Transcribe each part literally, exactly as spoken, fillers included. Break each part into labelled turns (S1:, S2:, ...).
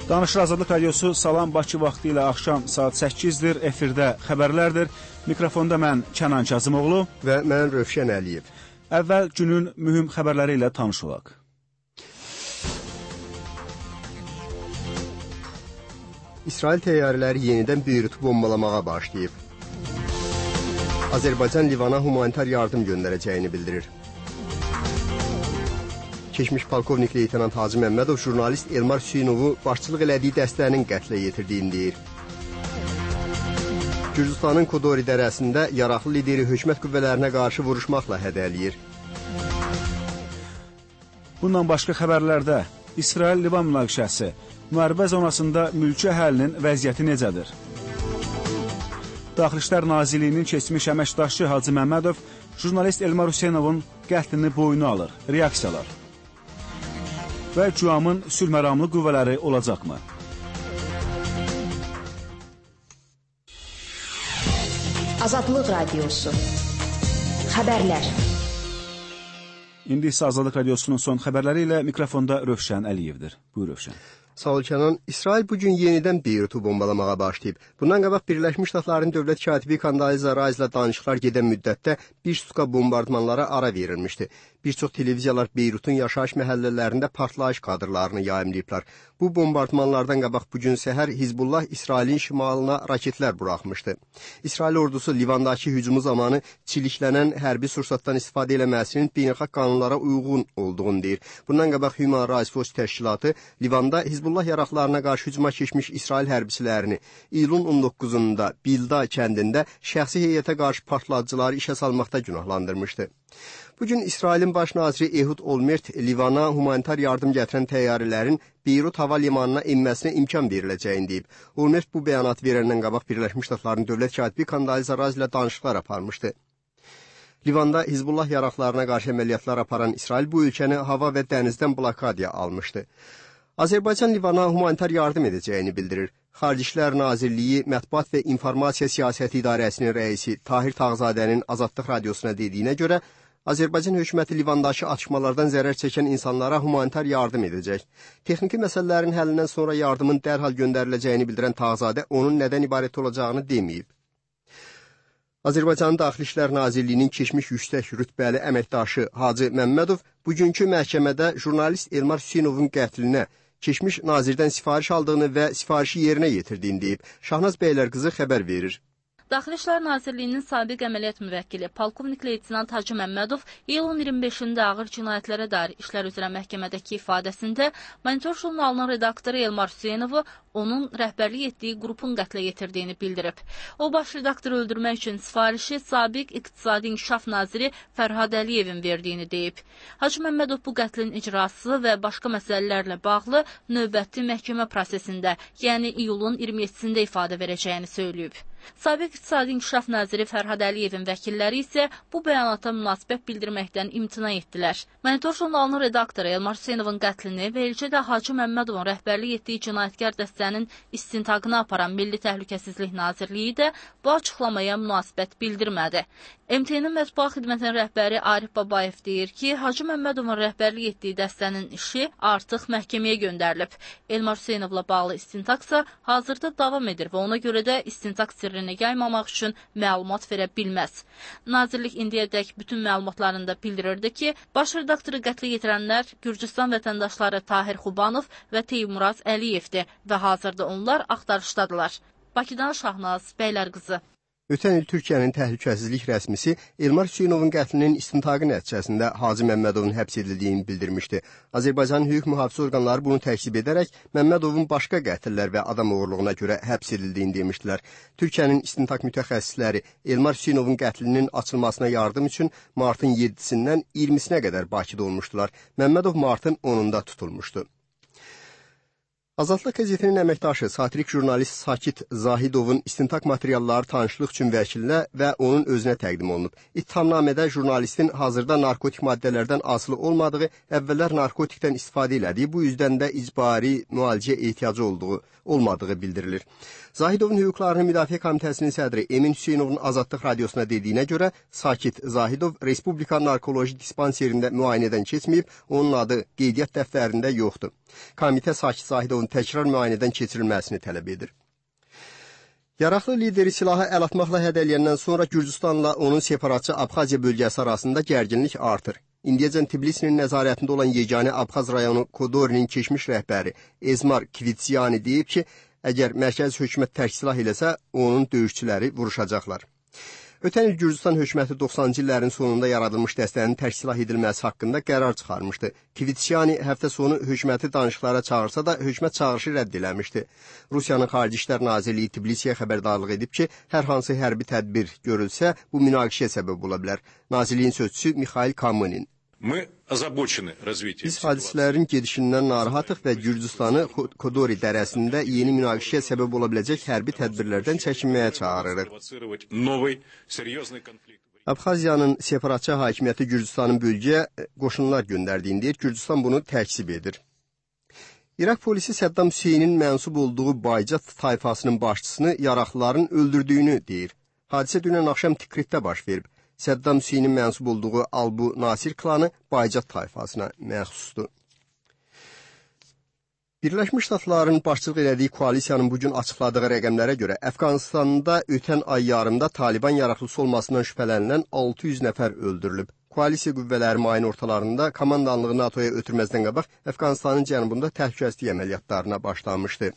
S1: Danışır Azadlıq Radiosu Salam Bakı vaxtı ilə axşam saat səkkizdir, efirdə xəbərlərdir. Mikrofonda mən Kənan Kazımoğlu
S2: və mən Rövşən Əliyev.
S1: Əvvəl günün mühüm xəbərləri ilə tanış olaq.
S2: İsrail təyyarələri yenidən Beyrutu bombalamağa başlayıb. Azərbaycan Livana humanitar yardım göndərəcəyini bildirir. Keçmiş polkovnik leytenant Hacı Məmmədov jurnalist Elmar Hüseynovu başçılıq elədiyi dəstənin qətlə yetirdiyini deyir. Gürcüstanın Kodori dərəsində yaraqlı lideri hökumət qüvvələrinə qarşı vuruşmaqla hədələyir.
S1: Bundan başqa xəbərlərdə İsrail-Livan münaqişəsi, müharibə zonasında mülki əhalinin vəziyyəti necədir? Daxili İşlər Nazirliyinin keçmiş əməkdaşı Hacı Məmmədov jurnalist Elmar Hüseynovun qətlini boynu alır. Reaksiyalar. Və Cuamın sülh məramlı qüvvələri olacaqmı?
S3: Azadlıq Radiosu Xəbərlər.
S1: İndi isə Azadlıq Radiosunun son xəbərləri ilə mikrofonda Rövşən Əliyevdir. Buyur Rövşən.
S2: Sağ ol Kənan. İsrail bugün yenidən Beyrutu bombalamağa başlayıb. Bundan qabaq Birləşmiş Ştatların dövlət katibi Kandaliza Rice ilə danışıqlar gedən müddətdə bir sutka bombardmanlara ara verilmişdi. Bir çox televiziyalar Beyrutun yaşayış məhəllələrində partlayış kadrlarını yayımlayıblar. Bu bombardmanlardan qabaq bugün səhər Hizbullah İsrailin şimalına raketlər buraxmışdı. İsrail ordusu Livandakı hücumu zamanı çiliklənən hərbi sursatdan istifadə eləməsinin beynəlxalq qanunlara uyğun olduğunu deyir. Bundan qabaq Human Rights Watch təşkilatı Livanda Hizbullah yaraqlarına qarşı hücuma keçmiş İsrail hərbiçilərini iyulun on doqquzunda Bilda kəndində şəxsi heyətə qarşı partlayıcıları işə salmaqda günahlandırmışdı. Bugün İsrailin baş naziri Ehud Olmert Livana humanitar yardım gətirən təyyarələrin Beyrut hava limanına enməsinə imkan veriləcəyini deyib. Olmert bu bəyanat verəndən qabaq Birləşmiş Ştatların dövlət katibi Kandaliza Rice ilə danışıqlar aparmışdı. Livanda Hizbullah yaraqlarına qarşı əməliyyatlar aparan İsrail bu ölkəni hava və dənizdən blokadiya almışdı. Azərbaycan Livana humanitar yardım edəcəyini bildirir. Xarici İşlər Nazirliyi Mətbuat və İnformasiya Siyasəti İdarəsinin rəisi Tahir Tağzadənin Azadlıq Radiosuna dediyinə görə, Azərbaycan hökuməti Livandakı atışmalardan zərər çəkən insanlara humanitar yardım edəcək. Texniki məsələlərin həllindən sonra yardımın dərhal göndəriləcəyini bildirən Tağzadə onun nədən ibarət olacağını deməyib. Azərbaycanın Daxili İşlər Nazirliyinin keçmiş yüksək rütbəli əməkdaşı Hacı Məmmədov bugünkü məhkəmədə jurnalist Elmar Hüseynovun qətlinə keçmiş nazirdən sifariş aldığını və sifarişi yerinə yetirdiyini deyib. Şahnaz Bəylərqızı xəbər verir.
S4: Daxili İşlər Nazirliyinin sabiq əməliyyat müvəkkili polkovnik leytenant Hacı Məmmədov iyulun iyirmi beşində ağır cinayətlərə dair işlər üzrə məhkəmədəki ifadəsində Monitor jurnalının redaktoru Elmar Hüseynovu onun rəhbərlik etdiyi qrupun qətlə yetirdiyini bildirib. O, baş redaktoru öldürmək üçün sifarişi sabiq İqtisadi İnkişaf Naziri Fərhad Əliyevin verdiyini deyib. Hacı Məmmədov bu qətlin icrası və başqa məsələlərlə bağlı növbəti məhkəmə prosesində, yəni iyulun iyirmi yeddisində ifadə verəcəyini söyləyib. Sabiq İqtisadi İnkişaf Naziri Fərhad Əliyevin vəkilləri isə bu bəyanata münasibət bildirməkdən imtina etdilər. Monitor jurnalının redaktoru Elmar Hüseynovun qətlini və eləcə də Hacı Məmmədovun rəhbərlik etdiyi cinayətkar dəstənin istintaqına aparan Milli Təhlükəsizlik Nazirliyi də bu açıqlamaya münasibət bildirmədi. M T N-in mətbuat xidmətinin rəhbəri Arif Babayev deyir ki, Hacı Məmmədovun rəhbərlik etdiyi dəstənin işi artıq məhkəməyə göndərilib. Elmar Hüseynovla bağlı istintaqsa hazırda davam edir və ona görə də istintaq sirrini yaymamaq üçün məlumat verə bilməz. Nazirlik indiyədək bütün məlumatlarında bildirirdi ki, baş redaktoru qətlə yetirənlər Gürcüstan vətəndaşları Tahir Xubanov və Teymurad Əliyevdir və hazırda onlar axtarışdadılar. Bakıdan Şahnaz Bəylərqızı.
S2: Ötən il Türkiyənin təhlükəsizlik rəsmisi Elmar Hüseynovun qətlinin istintaqı nəticəsində Hacı Məmmədovun həbs edildiyini bildirmişdi. Azərbaycan hüquq mühafizə orqanları bunu təksib edərək Məmmədovun başqa qətllər və adam oğurluğuna görə həbs edildiyini demişdilər. Türkiyənin istintaq mütəxəssisləri Elmar Hüseynovun qətlinin açılmasına yardım üçün martın yeddisindən iyirmisinə qədər Bakıda olmuşdular. Məmmədov martın onunda tutulmuşdu. Azadlıq qəzetinin əməkdaşı, satirik jurnalist Sakit Zahidovun istintaq materialları tanışlıq üçün vəkilinə və onun özünə təqdim olunub. İttihamnamədə jurnalistin hazırda narkotik maddələrdən asılı olmadığı, əvvəllər narkotikdən istifadə elədiyi, bu yüzdən də icbari müalicəyə ehtiyacı olduğu, olmadığı bildirilir. Zahidovun hüquqlarının müdafiə komitəsinin sədri Emin Hüseynovun Azadlıq Radiosuna dediyinə görə, Sakit Zahidov Respublika Narkoloji Dispanserində müayinədən keçməyib, onun adı qeydiyyat dəftərində yoxdur. Komitə Sakit Zahidovun təkrar müayinədən keçirilməsini tələb edir. Yaraqlı lideri silahı əl atmaqla hədələyəndən sonra Gürcüstanla onun separatçı Abxaziya bölgəsi arasında gərginlik artır. İndiyəcən Tbilisinin nəzarətində olan yeganə Abxaz rayonu Kodorinin keçmiş rəhbəri Ezmar Kvitsiyani deyib ki, əgər mərkəzi hökumət tərk silah eləsə, onun döyüşçüləri vuruşacaqlar. Ötən il Gürcüstan hökuməti doxsanıncı illərin sonunda yaradılmış dəstənin tərk silah edilməsi haqqında qərar çıxarmışdı. Kvitsiyani həftə sonu hökuməti danışıqlara çağırsa da, hökumət çağırışı rədd eləmişdi. Rusiyanın Xarici İşlər Nazirliyi Tbilisiyə xəbərdarlıq edib ki, hər hansı hərbi tədbir görülsə, bu münaqişəyə səbəb ola bilər. Nazirliyin sözçüsü Mikhail Kamınin. Biz hadisələrin gedişindən narahatıq və Gürcüstanı Kodori dərəsində yeni münaqişəyə səbəb ola biləcək hərbi tədbirlərdən çəkinməyə çağırırıq. Abxaziyanın separatçı hakimiyyəti Gürcüstanın bölgəyə qoşunlar göndərdiyini deyir, Gürcüstan bunu təkzib edir. İraq polisi Səddam Hüseynin mənsub olduğu Baycat tayfasının başçısını yaraqlıların öldürdüyünü deyir. Hadisə dünən axşam Tikritdə baş verib. Səddam Hüseynin mənsub olduğu Albu Nasir klanı Baycat tayfasına məxsusdur. Birləşmiş Ştatların başçılıq elədiyi koalisiyanın bugün açıqladığı rəqəmlərə görə Əfqanistanda ötən ay yarımda Taliban yaraqlısı olmasından şübhələnilən altı yüz nəfər öldürülüb. Koalisiya qüvvələri mayın ortalarında komandanlığı NATOya ötürməzdən qabaq Əfqanistanın cənubunda təhlükəsizlik əməliyyatlarına başlamışdı.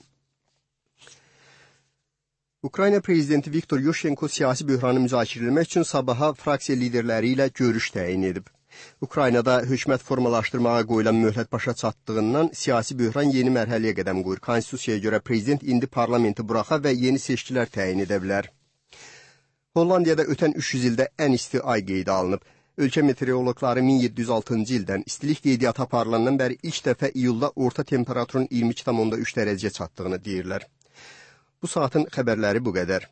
S2: Ukrayna prezidenti Viktor Yushchenko siyasi böhranı müzakirə etmək üçün sabaha fraksiya liderləri ilə görüş təyin edib. Ukraynada hökumət formalaşdırmağa qoyulan möhlət başa çatdığından siyasi böhran yeni mərhələyə qədəm qoyur. Konstitusiyaya görə prezident indi parlamenti buraxa və yeni seçkilər təyin edə bilər. Hollandiyada ötən üç yüz ildə ən isti ay qeydə alınıb. Ölkə meteoroloqları min yeddi yüz altıncı ildən istilik qeydiyyatı aparılandan bəri ilk dəfə iyulda orta temperaturun iyirmi iki tam üç dərəcəyə çatdığını deyirlər. Bu saatın xəbərləri bu qədər.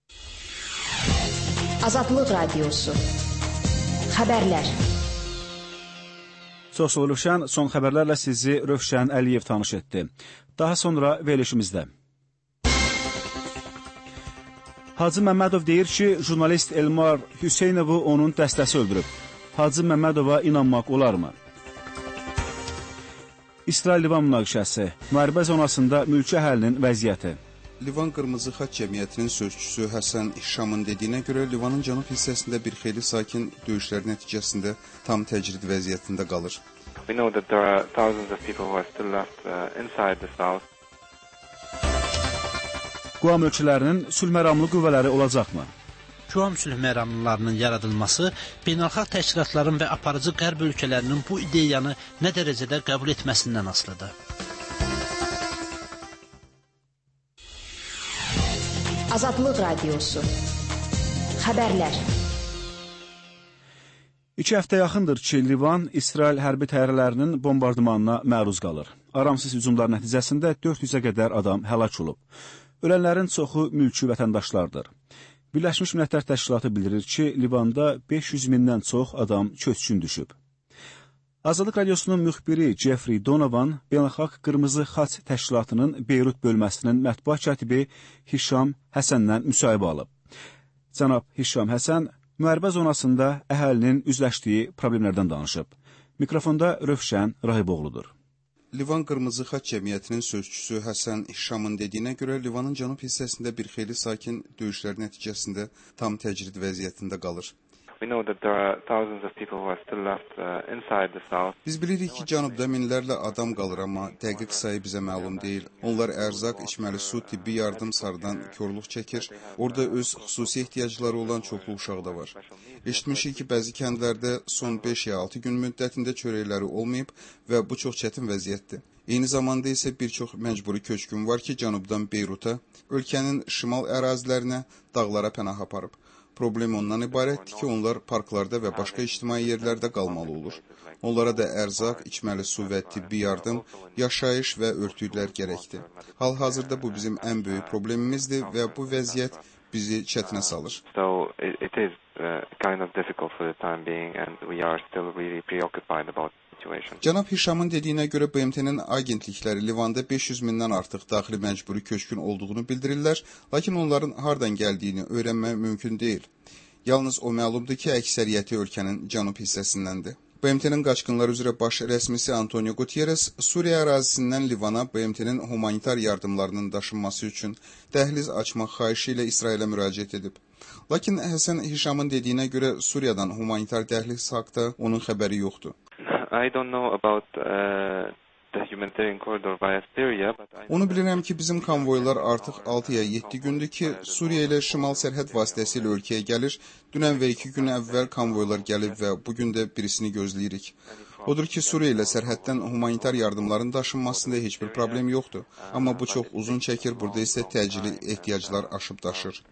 S3: Azadlıq Radiosu. Xəbərlər.
S1: Çox sağ olun, Rövşən. Son xəbərlərlə sizi Rövşən Əliyev tanış etdi. Daha sonra verilişimizdə. Hacı Məmmədov deyir ki, jurnalist Elmar Hüseynovu onun dəstəsi öldürüb. Hacı Məmmədova inanmaq olarmı? İsrail-Livan münaqişəsi, müharibə zonasında mülki əhalinin vəziyyəti.
S5: Livan Qırmızı Xaç Cəmiyyətinin sözçüsü Həsən Şamın dediyinə görə Livanın cənub hissəsində bir xeyli sakin döyüşlər nəticəsində tam təcrid vəziyyətində qalır.
S6: We know that there are thousands of people who are still left uh, inside the south.
S1: Quam ölkələrinin sülhməramlı qüvvələri olacaqmı?
S7: Quam sülhməramlılarının yaradılması beynəlxalq təşkilatların və aparıcı qərb ölkələrinin bu ideyanı nə dərəcədə qəbul etməsindən asılıdır.
S3: Azadlıq Radiosu. Xəbərlər.
S1: İki həftə yaxındır ki, Livan İsrail hərbi təyyarələrinin bombardımanına məruz qalır. Aramsız hücumlar nəticəsində dörd yüzə qədər adam həlak olub. Ölənlərin çoxu mülki vətəndaşlardır. Birləşmiş Millətlər Təşkilatı bildirir ki, Livanda beş yüz mindən çox adam köçkün düşüb. Azadlıq Radiosunun müxbiri Jeffrey Donovan, Beynəlxalq Qırmızı Xaç Təşkilatının Beyrut bölməsinin mətbuat katibi Hişam Həsəndən müsahibə alıb. Cənab Hişam Həsən, müharibə zonasında əhalinin üzləşdiyi problemlərdən danışıb. Mikrofonda Rövşən Rahiboğludur.
S5: Livan Qırmızı Xaç Cəmiyyətinin sözçüsü Həsən Şamın dediyinə görə Livanın cənub hissəsində bir xeyli sakin döyüşlər nəticəsində tam təcrid vəziyyətində qalır.
S6: We know that there are thousands of people who are still left uh, inside the south.
S5: Biz bilirik ki, cənubda minlərlə adam qalır, amma dəqiq sayı bizə məlum deyil. Onlar ərzaq, içməli su, tibbi yardım sarıdan korluq çəkir. Orada öz xüsusi ehtiyacları olan çoxlu uşaq da var. Eşitmişik ki, bəzi kəndlərdə son beş ya altı gün müddətində çörəkləri olmayıb və bu çox çətin vəziyyətdir. Eyni zamanda isə bir çox məcburi köçkün var ki, cənubdan Beyruta, ölkənin şimal ərazilərinə, dağlara pənah aparıb. Problem ondan ibarətdir ki, onlar parklarda və başqa ictimai yerlərdə qalmalı olur. Onlara da ərzaq, içməli su və tibbi yardım, yaşayış və örtüklər gərəkdir. Hal-hazırda bu bizim ən böyük problemimizdir və bu vəziyyət bizi çətinə salır.
S6: So it, it is uh, kind of difficult for the time being and we are still really preoccupied about
S5: Cənab Hişamın dediyinə görə B M T-nin agentlikləri Livanda beş yüz mindən artıq daxili məcburi köçkün olduğunu bildirirlər, lakin onların hardan gəldiyini öyrənmək mümkün deyil. Yalnız o məlumdur ki, əksəriyyəti ölkənin cənub hissəsindəndir. B M T-nin qaçqınlar üzrə baş rəsmisi Antonio Guterres Suriya ərazisindən Livana B M T-nin humanitar yardımlarının daşınması üçün dəhliz açmaq xahişi ilə İsrailə müraciət edib. Lakin Həsən Hişamın dediyinə görə Suriyadan humanitar dəhliz haqda onun xəbəri yoxdur.
S6: I don't know about uh, the humanitarian corridor via Syria, but I...
S5: Onu bilirəm ki, bizim konvoylar artıq altı ya yeddi gündür ki, Suriya ilə şimal sərhəd vasitəsilə ölkəyə gəlir. Dünən və iki gün əvvəl konvoylar gəlib və bugün də birisini gözləyirik. Odur ki, Suriya ilə sərhəddən humanitar yardımların daşınmasında heç bir problem yoxdur. Amma bu çox uzun çəkir, burada isə təcili ehtiyaclar aşıb daşır.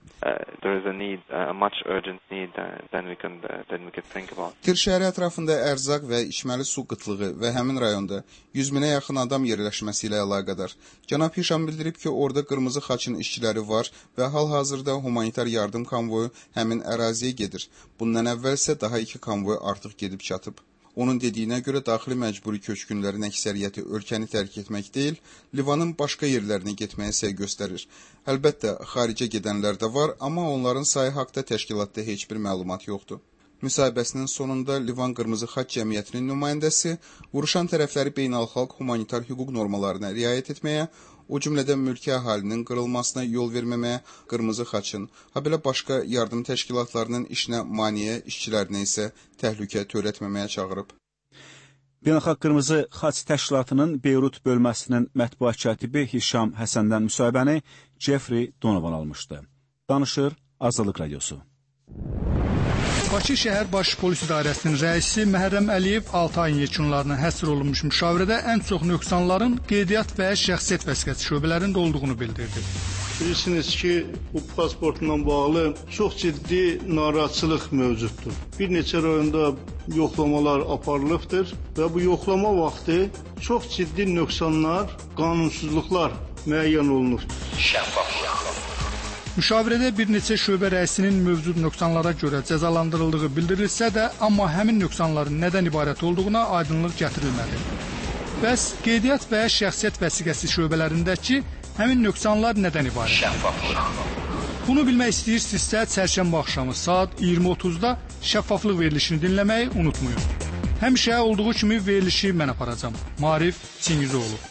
S5: Tir şəhəri ətrafında ərzaq və içməli su qıtlığı və həmin rayonda yüz minə yaxın adam yerləşməsi ilə əlaqədar. Cənab Hişam bildirib ki, orada qırmızı xaçın işçiləri var və hal-hazırda humanitar yardım konvoyu həmin əraziyə gedir. Bundan əvvəl isə daha iki konvoy artıq gedib çatıb. Onun dediyinə görə daxili məcburi köçkünlərin əksəriyyəti ölkəni tərk etmək deyil, Livanın başqa yerlərinə getməyə səy göstərir. Əlbəttə, xaricə gedənlər də var, amma onların sayı haqda təşkilatda heç bir məlumat yoxdur. Müsahibəsinin sonunda Livan Qırmızı Xaç Cəmiyyətinin nümayəndəsi vuruşan tərəfləri beynəlxalq humanitar hüquq normalarına riayət etməyə, o cümlədən mülki əhalinin qırılmasına yol verməməyə, Qırmızı Xaçın, ha belə başqa yardım təşkilatlarının işinə maneə, işçilərinə isə təhlükə törətməməyə çağırıb.
S1: Beynəlxalq Qırmızı Xaç Təşkilatının Beyrut bölməsinin mətbuat katibi Hişam Həsəndən müsahibəni Jeffrey Donovan almışdı. Danışır Azadlıq Radiosu.
S8: Bakı şəhər baş polis idarəsinin rəisi Məhərrəm Əliyev altı ayın yekunlarına həsr olunmuş müşavirədə ən çox nöqsanların qeydiyyat və şəxsiyyət vəsiqəsi şöbələrində olduğunu bildirdi.
S9: Bilirsiniz ki, bu pasportla bağlı çox ciddi narahatçılıq mövcuddur. Bir neçə rayonda yoxlamalar aparılıbdır və bu yoxlama vaxtı çox ciddi nöqsanlar, qanunsuzluqlar müəyyən olunubdur.
S8: Şəffaflıq. Müşavirədə bir neçə şöbə rəisinin mövcud nöqsanlara görə cəzalandırıldığı bildirilsə də, amma həmin nöqsanların nədən ibarət olduğuna aydınlıq gətirilmədi. Bəs qeydiyyat və şəxsiyyət vəsiqəsi şöbələrindəki həmin nöqsanlar nədən ibarət? Şəffaflıq. Bunu bilmək istəyirsinizsə, çərşənbə axşamı saat iyirmi otuzda şəffaflıq verilişini dinləməyi unutmayın. Həmişə olduğu kimi verilişi mən aparacam. Marif Çingizoğlu.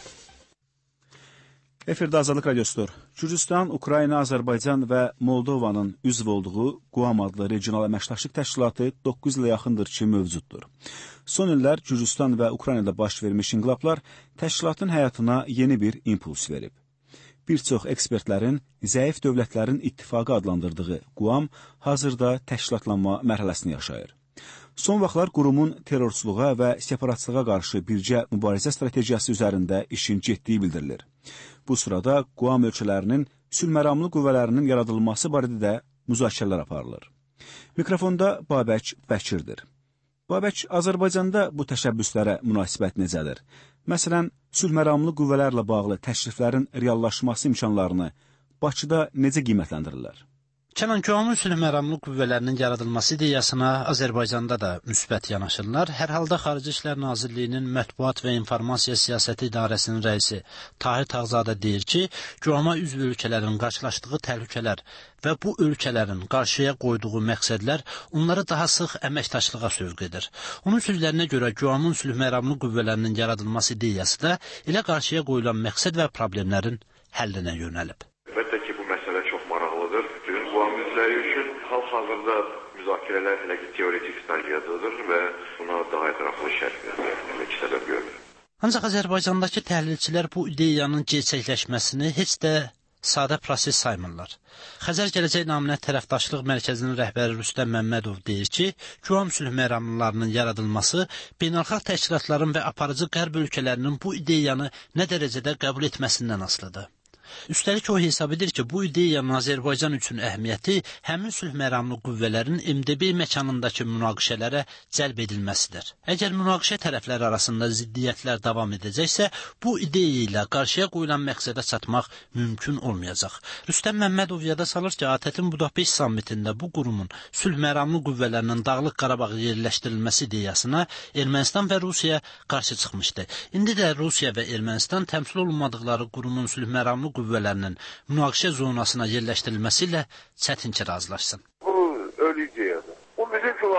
S1: Efirdə Azadlıq Radiosudur. Gürcüstan, Ukrayna, Azərbaycan və Moldovanın üzv olduğu Quam adlı regional əməkdaşlıq təşkilatı doqquz ilə yaxındır ki, mövcuddur. Son illər Gürcüstan və Ukraynada baş vermiş inqilablar təşkilatın həyatına yeni bir impuls verib. Bir çox ekspertlərin zəif dövlətlərin ittifaqı adlandırdığı Quam hazırda təşkilatlanma mərhələsini yaşayır. Son vaxtlar qurumun terrorçuluğa və separatçılığa qarşı birgə mübarizə strategiyası üzərində işin getdiyi bildirilir. Bu sırada Quam ölkələrinin sülhməramlı qüvvələrinin yaradılması barədə də müzakirələr aparılır. Mikrofonda Babək Bəkirdir. Babək, Azərbaycanda bu təşəbbüslərə münasibət necədir? Məsələn, sülhməramlı qüvvələrlə bağlı təkliflərin reallaşması imkanlarını Bakıda necə qiymətləndirirlər?
S7: Kənan, Quamın sülhməramlı qüvvələrinin yaradılması ideyasına Azərbaycanda da müsbət yanaşırlar. Hər halda Xarici İşlər Nazirliyinin Mətbuat və İnformasiya Siyasəti İdarəsinin rəisi Tahir Tağzadə deyir ki, Quama üzv ölkələrin qarşılaşdığı təhlükələr və bu ölkələrin qarşıya qoyduğu məqsədlər onları daha sıx əməkdaşlığa sövq edir. Onun sözlərinə görə Quamın sülhməramlı qüvvələrinin yaradılması ideyası da elə qarşıya qoyulan məqsəd və problemlərin həllinə yönəlib.
S10: Hal-hazırda müzakirələr hələ ki teoretik stadiyadadır və buna daha ətraflı şərh vermək səbəb görür.
S7: Ancaq Azərbaycandakı təhlilçilər bu ideyanın gerçəkləşməsini heç də sadə proses saymırlar. Xəzər Gələcək naminə tərəfdaşlıq mərkəzinin rəhbəri Rüstəm Məmmədov deyir ki, Quam sülhməramlılarının yaradılması beynəlxalq təşkilatların və aparıcı qərb ölkələrinin bu ideyanı nə dərəcədə qəbul etməsindən asılıdır. Üstəlik o hesab edir ki, bu ideyanın Azərbaycan üçün əhəmiyyəti həmin sülhməramlı qüvvələrin M D B məkanındakı münaqişələrə cəlb edilməsidir. Əgər münaqişə tərəfləri arasında ziddiyyətlər davam edəcəksə, bu ideya ilə qarşıya qoyulan məqsədə çatmaq mümkün olmayacaq. Rüstəm Məmmədov yada salır ki, A T Ə-in Budapeşt sammitində bu qurumun sülhməramlı qüvvələrinin Dağlıq Qarabağı yerləşdirilməsi ideyasına Ermənistan və Rusiya qarşı çıxmışdı. İndi də Rusiya və Ermənistan təmsil olunmadıqları qurumun sülhməramlı qüvvələrinin münaqişə zonasına yerləşdirilməsi ilə çətin ki, razılaşsın.
S10: Bu ölü ideyadır. O bizim üçün lazımdır ki,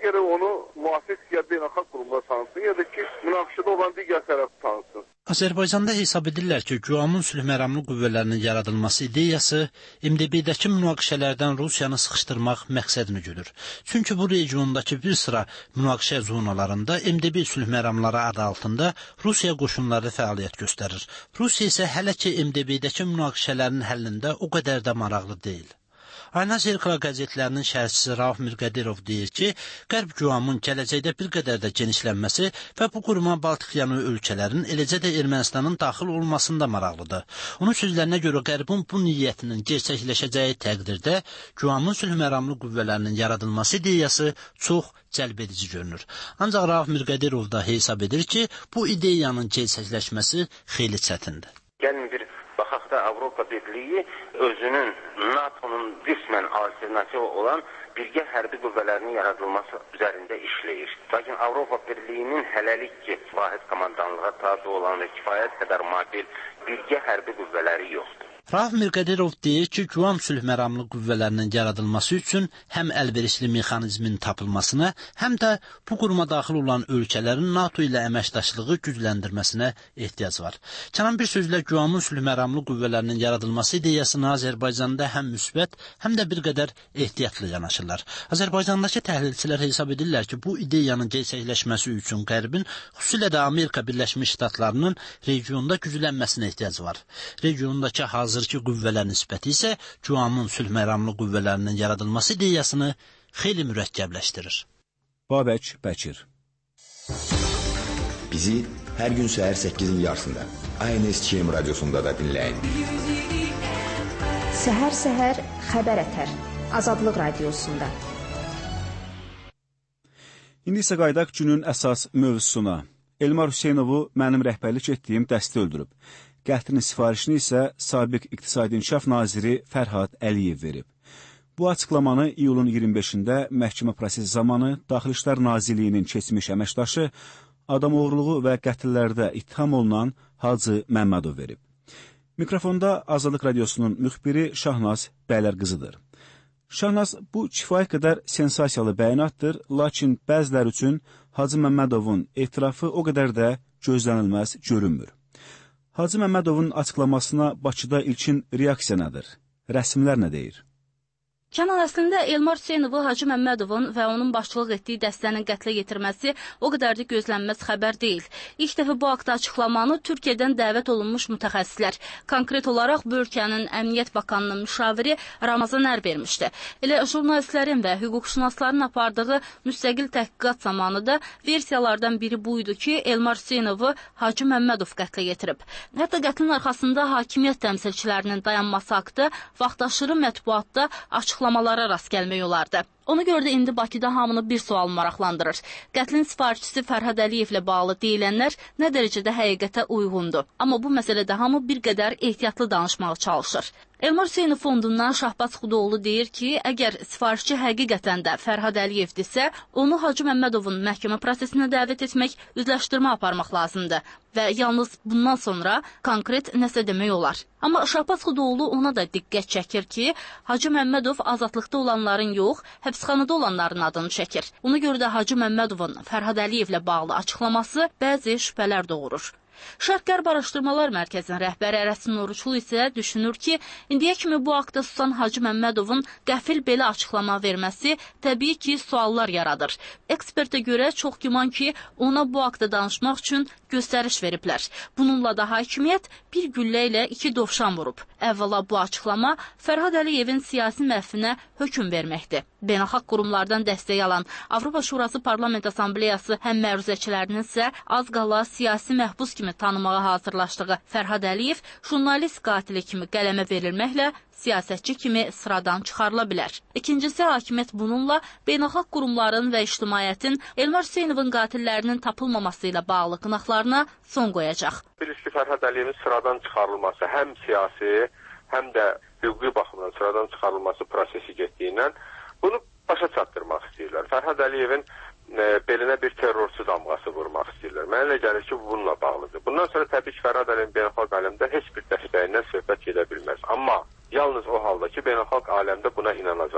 S11: gərək onu müvafiq ya beynəlxalq qurumlar tanısın, ya da ki, münaqişədə olan digər tərəf tanısın.
S7: Azərbaycanda hesab edirlər ki, Güamın sülh məramlı qüvvələrinin yaradılması ideyası M D B-dəki münaqişələrdən Rusiyanı sıxışdırmaq məqsədini güdür. Çünki bu regiondakı bir sıra münaqişə zonalarında M D B sülh məramları adı altında Rusiya qoşunları fəaliyyət göstərir. Rusiya isə hələ ki M D B-dəki münaqişələrin həllində o qədər də maraqlı deyil. Ayna Zirkla qəzetlərinin şərhçisi Rauf Mirqədirov deyir ki, Qərb Güamın gələcəkdə bir qədər də genişlənməsi və bu quruma Baltikyanı ölkələrin, eləcə də Ermənistanın daxil olmasında maraqlıdır. Onun sözlərinə görə Qərbin bu niyyətinin gerçəkləşəcəyi təqdirdə Güamın sülh məramlı qüvvələrinin yaradılması ideyası çox cəlbedici görünür. Ancaq Rauf Mirqədirov da hesab edir ki, bu ideyanın gerçəkləşməsi xeyli çətindir.
S12: Gəlin bir baxaq da Avropa Birliyi özünün NATO'nun qismən alternativi olan birgə hərbi qüvvələrinin yaradılması üzərində işləyir. Lakin Avropa Birliyinin hələlik ki, vahid komandanlığa tabi olan və kifayət qədər mobil birgə hərbi qüvvələri yoxdur.
S7: Rauf Mirqədirov deyir ki, Güam sülh məramlı qüvvələrinin yaradılması üçün həm əlverişli mexanizmin tapılmasına, həm də bu quruma daxil olan ölkələrin NATO ilə əməkdaşlığı gücləndirməsinə ehtiyac var. Kənan bir sözlə Güamın sülh məramlı qüvvələrinin yaradılması ideyasına Azərbaycanda həm müsbət, həm də bir qədər ehtiyatlı yanaşırlar. Azərbaycandakı təhlilçilər hesab edirlər ki, bu ideyanın gerçəkləşməsi üçün Qərbin, xüsusilə də Amerika Birləşmiş Ştatlarının regionda güclənməsinə ehtiyac var. Regiondakı hazır ki, qüvvələr nisbəti isə Güamın sülh məramlı qüvvələrinin yaradılması ideyasını xeyli mürəkkəbləşdirir.
S1: Babək Bəkir.
S13: Bizi hər gün səhər səkkizin yarısında A N S K M radiosunda da dinləyin.
S3: Səhər-səhər xəbər ətər Azadlıq radiosunda.
S1: İndi isə qaydaq günün əsas mövzusuna. Elmar Hüseynovu mənim rəhbərlik etdiyim dəstə öldürüb. Qətlinin sifarişini isə sabiq İqtisadi İnkişaf naziri Fərhad Əliyev verib. Bu açıqlamanı iyulun iyirmi beşində məhkəmə prosesi zamanı Daxili İşlər Nazirliyinin keçmiş əməkdaşı, adam oğurluğu və qətllərdə ittiham olunan Hacı Məmmədov verib. Mikrofonda Azadlıq Radiosunun müxbiri Şahnaz Bəylərqızıdır. Şahnaz, bu kifayət qədər sensasiyalı bəyanatdır, lakin bəziləri üçün Hacı Məmmədovun etirafı o qədər də gözlənilməz görünmür. Hacı Məmmədovun açıqlamasına Bakıda ilkin reaksiya nədir? Rəsmlər nə deyir?
S4: Kənan, əslində Elmar Hüseynovu Hacı Məmmədovun və onun başçılıq etdiyi dəstənin qətlə yetirməsi o qədər də gözlənməz xəbər deyil. İlk dəfə bu haqda açıqlamanı Türkiyədən dəvət olunmuş mütəxəssislər, konkret olaraq bu ölkənin Əmniyyət Bakanının müşaviri Ramazan Ər vermişdi. Elə jurnalistlərin və hüquqşünasların apardığı müstəqil təhqiqat zamanı da versiyalardan biri buydu ki, Elmar Hüseynovu Hacı Məmmədov qətlə yetirib. Hətta qətlin arxasında hakimiyyət təmsilçilərinin dayanması haqqında vaxtaşırı mətbuatda açıqlanmışdı. Açıqlamalara rast gəlmək olardı. Ona görə də indi Bakıda hamını bir sual maraqlandırır. Qətlin sifarişçisi Fərhad Əliyevlə bağlı deyilənlər nə dərəcədə həqiqətə uyğundur. Amma bu məsələdə hamı bir qədər ehtiyatlı danışmağa çalışır. Elmar Hüseynov fondundan Şahbaz Xudoğlu deyir ki, əgər sifarişçi həqiqətən də Fərhad Əliyevdirsə, onu Hacı Məmmədovun məhkəmə prosesinə dəvət etmək, üzləşdirmə aparmaq lazımdır və yalnız bundan sonra konkret nəsə demək olar. Amma Şahbaz Xudoğlu ona da diqqət çəkir ki, Hacı Məmmədov azadlıqda olanların yox, həbsxanada olanların adını çəkir. Ona görə də Hacı Məmmədovun Fərhad Əliyevlə bağlı açıqlaması bəzi şübhələr doğurur. Şərq-Qərb Araşdırmalar Mərkəzinin rəhbəri Rəsul Noruçlu isə düşünür ki, indiyə kimi bu haqda susan Hacı Məmmədovun qəfil belə açıqlama verməsi təbii ki, suallar yaradır. Ekspertə görə çox güman ki, ona bu haqda danışmaq üçün göstəriş veriblər. Bununla da hakimiyyət bir güllə ilə iki dovşan vurub. Əvvəla bu açıqlama Fərhad Əliyevin siyasi məhvinə hökm verməkdir. Beynəlxalq qurumlardan dəstək alan Avropa Şurası Parlament Assambleyası həm məruzəçilərinin isə az qala siyasi məhbus kimi tanımağa hazırlaşdığı Fərhad Əliyev jurnalist qatili kimi qələmə verilməklə siyasətçi kimi sıradan çıxarıla bilər. İkincisi, hakimiyyət bununla beynəlxalq qurumların və ictimaiyyətin Elmar Hüseynovun qatillərinin tapılmaması ilə bağlı qınaqlarına son qoyacaq.
S10: Birisi Fərhad Əliyevin sıradan çıxarılması həm siyasi, həm də hüquqi baxımdan sıradan çıxarılması prosesi getdiyindən bunu başa çatdırmaq istəyirlər. Fərhad Əliyevin e, belinə bir terrorçu damğası vurmaq istəyirlər. Mənə elə gəlir ki, bu bununla bağlıdır. Bundan sonra təbii ki, Fərhad Əliyevin beynəlxalq aləmdə heç bir dəstəyindən söhbət gedə bilməz. Amma yalnız o halda ki, beynəlxalq aləmdə buna inanacaqlar.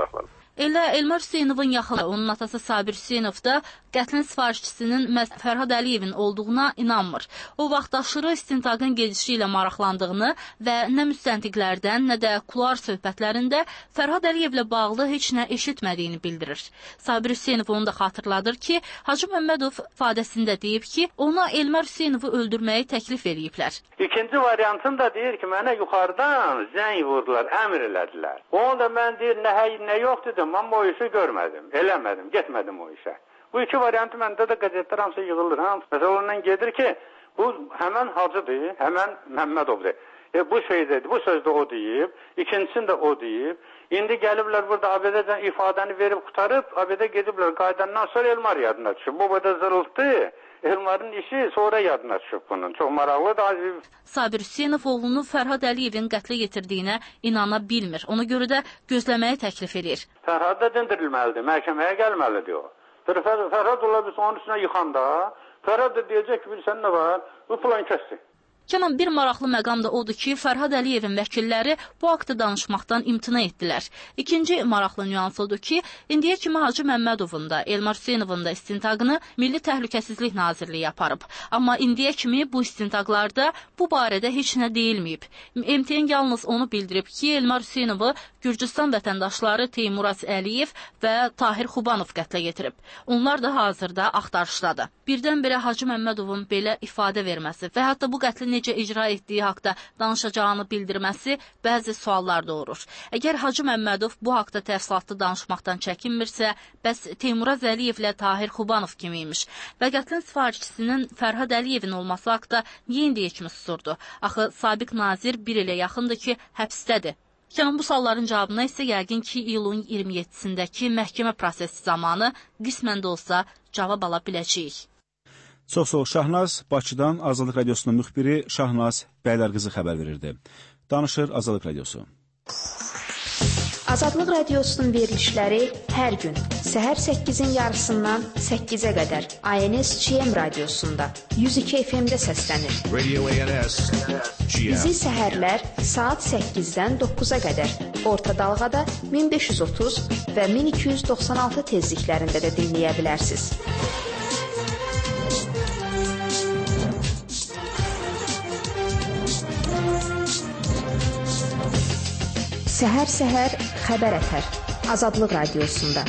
S4: Elə Elmar Hüseynovun yaxını, onun atası Sabir Hüseynov da qətlin sifarişçisinin Fərhad Əliyevin olduğuna inanmır. O vaxt aşırı istintaqın gedişi ilə maraqlandığını və nə müstəntiqlərdən, nə də kular söhbətlərində Fərhad Əliyevlə bağlı heç nə eşitmədiyini bildirir. Sabir Hüseynov onu da xatırladır ki, Hacı Məmmədov ifadəsində deyib ki, ona Elmar Hüseynovu öldürməyi təklif ediblər.
S14: İkinci variantın da deyir ki, mənə yuxarıdan zəng vurdular, əmr elədilər. Onu da mən deyir, nə, nə yox dedim, amma o işi görmədim, eləmədim, getmədim o işə. Bu iki variantı məndə də qəzetlər hamısı yığılır. Məsələn, ondan gedir ki, bu həmən Hacıdır, həmən Məmmədovdur. E, bu şeydir, bu sözdə o deyib, ikincisini də o deyib. İndi gəliblər burada A B D-dən ifadəni verib qutarıb, A B D gediblər, qaydandan sonra Elmar yadına düşüb. Bu burada zırıltı, Elmarın işi sonra yadına düşüb bunun. Çox maraqlıdır.
S4: Sabir Hüseynov oğlunu Fərhad Əliyevin qətlə yetirdiyinə inana bilmir. Ona görə də gözləməyi təklif edir.
S14: Fərhad da dindirilməlidir, məhkəməyə gəlməlidir o. Fərhad ola bilsin, onun üstünə yıxanda, Fərhad da deyəcək ki, bilsən nə var, bu plan kəsdir.
S4: Kənan, bir maraqlı məqam da odur ki, Fərhad Əliyevin vəkilləri bu haqda danışmaqdan imtina etdilər. İkinci maraqlı nüans odur ki, indiyə kimi Hacı Məmmədovun da, Elmar Hüseynovun da istintaqını Milli Təhlükəsizlik Nazirliyi aparıb. Amma indiyə kimi bu istintaqlarda bu barədə heç nə deyilməyib. M T N yalnız onu bildirib ki, Elmar Hüseynovu Gürcüstan vətəndaşları Teymuraz Əliyev və Tahir Xubanov qətlə getirib. Onlar da hazırda axtarışdadır. Birdən-birə Hacı Məmmədovun belə ifadə verməsi və hətta bu qətli necə icra etdiyi haqda danışacağını bildirməsi bəzi suallar doğurur. Əgər Hacı Məmmədov bu haqda təfsilatlı danışmaqdan çəkinmirsə, bəs Teymuraz Əliyevlə Tahir Xubanov kimiymiş? Və qətlin sifarişçisinin Fərhad Əliyevin olması haqda niyə indiyə kimi susurdu? Axı sabiq nazir bir ilə yaxındır ki, həbsdədir. Kənan, bu sualların cavabına isə yəqin ki, iyulun iyirmi yeddisindəki məhkəmə prosesi zamanı qismən də olsa cavab ala biləcəyik.
S1: Çox sağ ol, Şahnaz. Bakıdan Azadlıq Radiosunun müxbiri Şahnaz Bəylərqızı xəbər verirdi. Danışır Azadlıq Radiosu.
S3: Azadlıq Radiosunun verilişləri hər gün səhər səkkizin yarısından səkkizə qədər A N S G M radiosunda yüz iki F M-də səslənir. Radio A N S G M. Bizi səhərlər saat səkkizdən doqquza qədər orta dalğada min beş yüz otuz və min iki yüz doxsan altı tezliklərində də dinləyə bilərsiniz. Səhər-səhər xəbər ətər Azadlıq Radiosunda.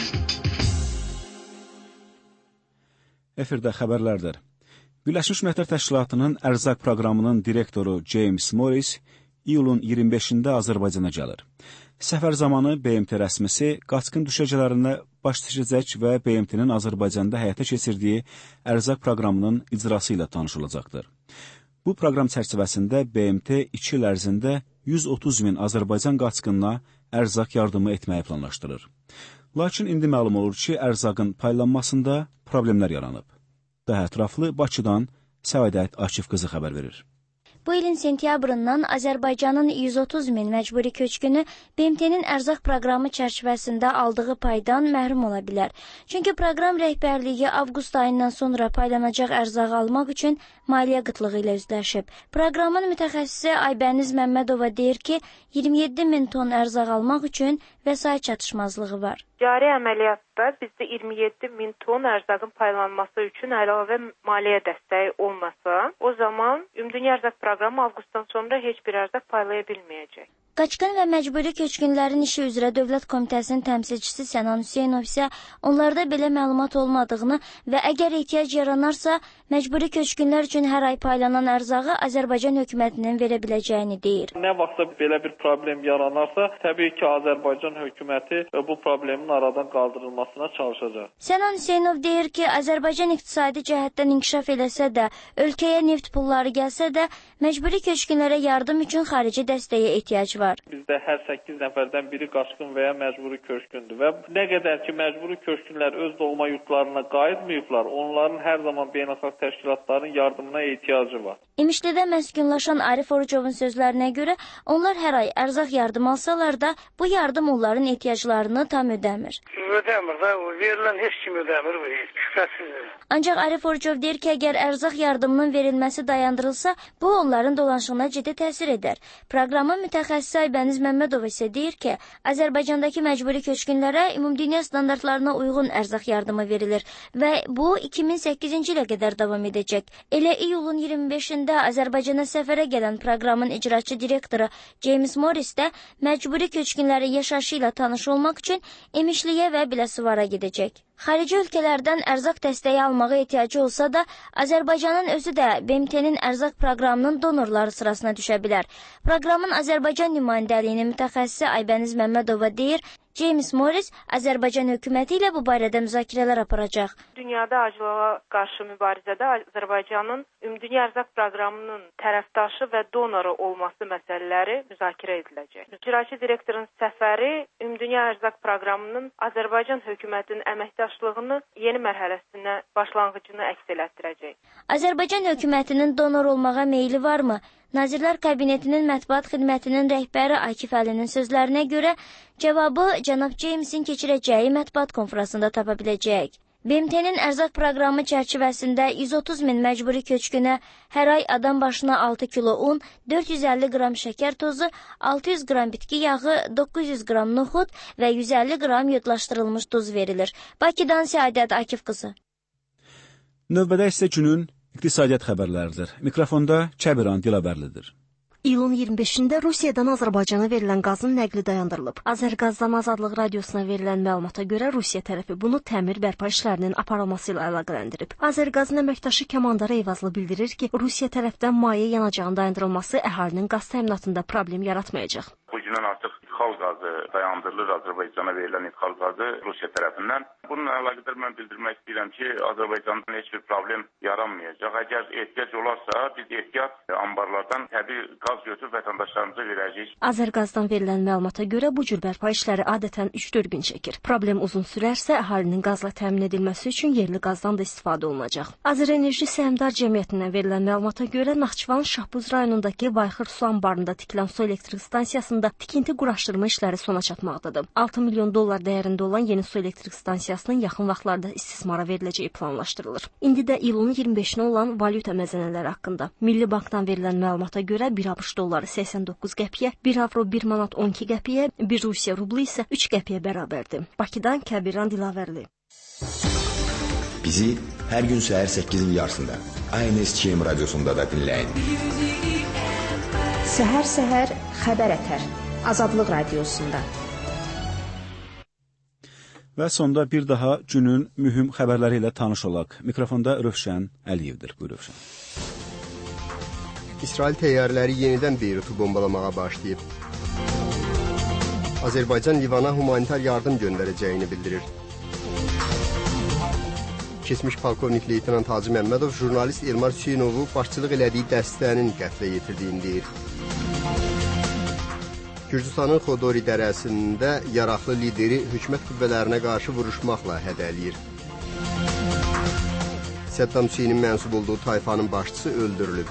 S1: Efirdə xəbərlərdir. Birləşmiş Millətlər Təşkilatının ərzaq proqramının direktoru James Morris iyulun iyirmi beşində Azərbaycana gəlir. Səfər zamanı B M T rəsmisi qaçqın düşərgələrinə baş çəkəcək və B M T-nin Azərbaycanda həyata keçirdiyi ərzaq proqramının icrası ilə tanış olacaqdır. Bu proqram çərçivəsində B M T iki il ərzində yüz otuz min Azərbaycan qaçqınına ərzaq yardımı etməyi planlaşdırır. Lakin indi məlum olur ki, ərzaqın paylanmasında problemlər yaranıb. Daha ətraflı Bakıdan Səadət Akif qızı xəbər verir.
S15: Bu ilin sentyabrından Azərbaycanın yüz otuz min məcburi köçkünü B M T-nin ərzaq proqramı çərçivəsində aldığı paydan məhrum ola bilər. Çünki proqram rəhbərliyi avqust ayından sonra paylanacaq ərzağı almaq üçün maliyyə qıtlığı ilə üzləşib. Proqramın mütəxəssisi Aybəniz Məmmədova deyir ki, iyirmi yeddi min ton ərzaq almaq üçün vəsait çatışmazlığı var.
S16: Cari əməliyyatda bizdə iyirmi yeddi min ton ərzaqın paylanması üçün əlavə maliyyə dəstəyi olmasa, o zaman Ümumdünya Ərzaq Proqramı avqustdan sonra heç bir ərzaq paylaya bilməyəcək.
S15: Qaçqın və məcburi köçkünlərin işi üzrə Dövlət Komitəsinin təmsilçisi Sənan Hüseynov isə onlarda belə məlumat olmadığını və əgər ehtiyac yaranarsa, məcburi köçkünlər üçün hər ay paylanan ərzağı Azərbaycan hökumətinin verə biləcəyini deyir.
S17: Nə vaxtsa belə bir problem yaranarsa, təbii ki, Azərbaycan hökuməti bu problemin aradan qaldırılmasına çalışacaq.
S15: Sənan Hüseynov deyir ki, Azərbaycan iqtisadi cəhətdən inkişaf eləsə də, ölkəyə neft pulları gəlsə də, məcburi köçkünlərə yardım üçün xarici dəstəyə ehtiyac var.
S17: Bizdə hər səkkiz nəfərdən biri qaçqın və ya məcburi köçkündür və nə qədər ki, məcburi köçkünlər öz doğma yurtlarına qayıtmayıblar, onların hər zaman beynəlxalq təşkilatların yardımına ehtiyacı var.
S15: İmişlidə məskunlaşan Arif Orucovun sözlərinə görə, onlar hər ay ərzaq yardım alsalar da, bu yardım onların ehtiyaclarını tam ödəmir.
S18: Ödəmir də, verilən heç kim ödəmir, şübhəsizdir.
S15: Ancaq Arif Orucov deyir ki, əgər ərzaq yardımının verilməsi dayandırılsa, bu onların dolanışığına ciddi təsir edər. Proqramın mütəxəssisi mütəxəssisi Aybəniz Məmmədov isə deyir ki, Azərbaycandakı məcburi köçkünlərə ümumdünya standartlarına uyğun ərzaq yardımı verilir və bu iki min səkkizinci ilə qədər davam edəcək. Elə iyulun iyirmi beşində Azərbaycana səfərə gələn proqramın icraçı direktoru James Morris də məcburi köçkünlərin yaşayışı ilə tanış olmaq üçün Emişliyə və Biləsuvara gedəcək. Xarici ölkələrdən ərzaq dəstəyi almağa ehtiyacı olsa da, Azərbaycanın özü də B M T-nin ərzaq proqramının donorları sırasına düşə bilər. Proqramın Azərbaycan nümayəndəliyinin mütəxəssisi Aybəniz Məmmədova deyir, James Morris Azərbaycan hökuməti ilə bu barədə müzakirələr aparacaq.
S16: Dünyada acılığa qarşı mübarizədə Azərbaycanın Ümumdünya Ərzaq Proqramının tərəfdaşı və donoru olması məsələləri müzakirə ediləcək. İcraçı direktorun səfəri Ümumdünya Ərzaq Proqramının Azərbaycan hökumətinin əməkdaşlığını yeni mərhələsinə başlanğıcını əks elətdirəcək.
S15: Azərbaycan hökumətinin donor olmağa meyli varmı? Nazirlər Kabinetinin mətbuat xidmətinin rəhbəri Akif Əlinin sözlərinə görə cavabı cənab Jamesin keçirəcəyi mətbuat konfransında tapa biləcək. B M T-nin ərzaq proqramı çərçivəsində yüz otuz min məcburi köçkünə hər ay adam başına altı kilo un, dörd yüz əlli qram şəkər tozu, altı yüz qram bitki yağı, doqquz yüz qram noxud və yüz əlli qram yodlaşdırılmış duz verilir. Bakıdan Səadət Akif qızı.
S1: Növbədə isə günün iqtisadiyyat xəbərləridir. Mikrofonda Kəbiran Dilabərlidir.
S19: İyulun iyirmi beşində Rusiyadan Azərbaycana verilən qazın nəqli dayandırılıb. Azərqazdan Azadlıq Radiosuna verilən məlumata görə Rusiya tərəfi bunu təmir bərpa işlərinin aparılması ilə əlaqələndirib. Azərqazın əməkdaşı Kəmandar Eyvazlı bildirir ki, Rusiya tərəfdən maye yanacağın dayandırılması əhalinin qaz təminatında problem yaratmayacaq.
S12: Bugündən artıq ixal qazı dayandırılır, Azərbaycana verilən ixal qazı Rusiya tərəfindən. Bununla əlaqədar mən bildirmək istəyirəm ki, Azərbaycandan heç bir problem yaranmayacaq. Əgər ehtiyac olarsa, biz ehtiyat ambarlardan təbii qaz götürüb vətəndaşlarımıza verəcəyik.
S19: Azərqazdan verilən məlumata görə bu cür bərpa işləri adətən üç dörd gün çəkir. Problem uzun sürərsə, əhalinin qazla təmin edilməsi üçün yerli qazdan da istifadə olunacaq. Azərenerji Səhmdar Cəmiyyətindən verilən məlumata görə Naxçıvan Şahbuz rayonundakı Bayxır su anbarında tikilən su elektrik stansiyasında tikinti quraşdırma işləri sona çatmaqdadır. altı milyon dollar dəyərində olan yeni su elektrik stansiyasının yaxın vaxtlarda istismara veriləcəyi planlaşdırılır. İndi də iyulun iyirmi beşinə olan valyuta məzənələri haqqında. Milli Bankdan verilən məlumata görə bir ABŞ dolları səksən doqquz qəpiyə, bir avro bir manat on iki qəpiyə, bir Rusiya rublu isə üç qəpiyə bərabərdir. Bakıdan Kəbiran Dilavərli.
S13: Bizi hər gün səhər səkkizin yarısında A N S Ç M radiosunda da dinləyin.
S3: Səhər-səhər xəbər ətər Azadlıq Radiosunda.
S1: Və sonda bir daha günün mühüm xəbərləri ilə tanış olaq. Mikrofonda Rövşən Əliyevdir. Buyur Rövşən.
S2: İsrail təyyarələri yenidən Beyrutu bombalamağa başlayıb. Azərbaycan Livana humanitar yardım göndərəcəyini bildirir. Keçmiş polkovnik leytenant Hacı Məmmədov jurnalist Elmar Hüseynovu başçılıq elədiyi dəstənin qətlə yetirdiyini deyir. Gürcüstanın Xodori dərəsində yaraqlı lideri hökumət qüvvələrinə qarşı vuruşmaqla hədələyir. Səddam Hüseynin mənsub olduğu tayfanın başçısı öldürülüb.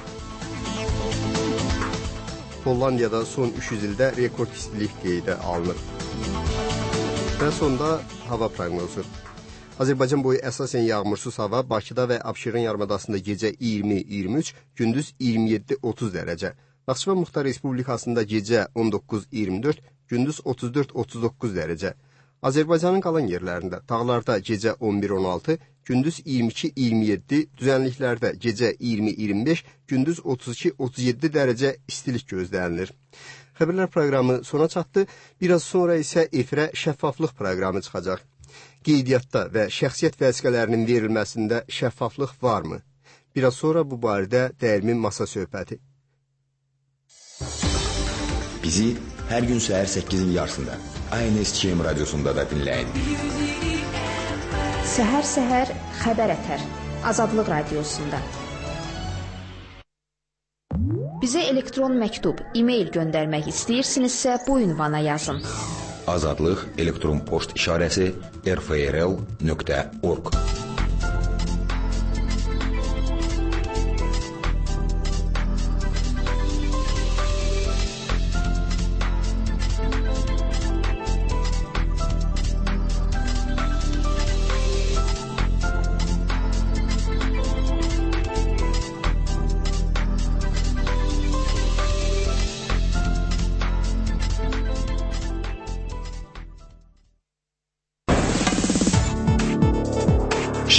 S2: Hollandiyada son üç yüz ildə rekord istilik qeydə alınır. Və sonda hava proqnozu. Azərbaycan boyu əsasən yağmursuz hava, Bakıda və Abşeron yarımadasında gecə iyirmi iyirmi üç, gündüz iyirmi yeddi otuz dərəcə. Naxçıvan Muxtar Respublikasında gecə on doqquz iyirmi dörd, gündüz otuz dörd otuz doqquz dərəcə. Azərbaycanın qalan yerlərində dağlarda gecə on bir on altı, gündüz iyirmi iki iyirmi yeddi, düzənliklərdə gecə iyirmi iyirmi beş, gündüz otuz iki otuz yeddi dərəcə istilik gözlənilir. Xəbərlər proqramı sona çatdı. Biraz sonra isə efirə şəffaflıq proqramı çıxacaq. Qeydiyyatda və şəxsiyyət vəsiqələrinin verilməsində şəffaflıq varmı? Biraz sonra bu barədə dəyərli masa söhbəti.
S13: Bizi hər gün səhər səkkizin yarısında A N S Ç M radiosunda da dinləyin.
S3: Səhər-səhər xəbər ətər Azadlıq Radiosunda. Bizə elektron məktub, e-mail göndərmək istəyirsinizsə bu ünvana yazın.
S13: Azadlıq elektron poçt işarəsi r f r l nöqtə org.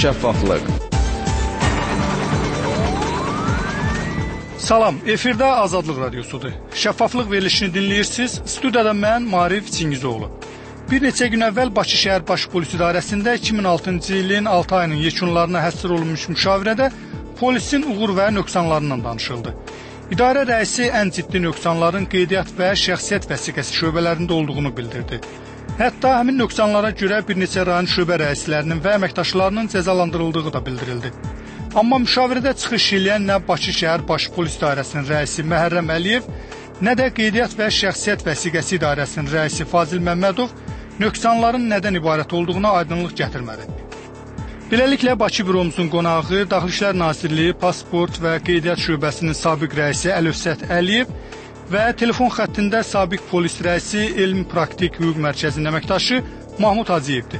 S13: şəffaflıq.
S8: Salam, efirdə Azadlıq Radiosudur. Şəffaflıq verilişini dinləyirsiniz. Studiyada mən Maarif Çingizoğlu. Bir neçə gün əvvəl Bakı şəhər Baş Polis İdarəsində iki min altıncı ilin altı ayının yekunlarına həsr olunmuş müşavirədə polisin uğur və nöqsanlarından danışıldı. İdarə rəisi ən ciddi nöqsanların qeydiyyat və şəxsiyyət vəsiqəsi şöbələrində olduğunu bildirdi. Hətta həmin nöqsanlara görə bir neçə rayon şöbə rəislərinin və əməkdaşlarının cəzalandırıldığı da bildirildi. Amma müşavirədə çıxış edən nə Bakı şəhər Baş Polis İdarəsinin rəisi Məhərrəm Əliyev, nə də qeydiyyat və şəxsiyyət vəsiqəsi idarəsinin rəisi Fazil Məmmədov nöqsanların nədən ibarət olduğuna aydınlıq gətirmədi. Beləliklə, Bakı büromuzun qonağı, Daxili İşlər Nazirliyi Pasport və Qeydiyyat şöbəsinin sabiq rəisi Əlövsət Əliyev və telefon xəttində sabiq polis rəisi Elmi Praktik Hüquq Mərkəzinin əməkdaşı Mahmud Hacıyevdir.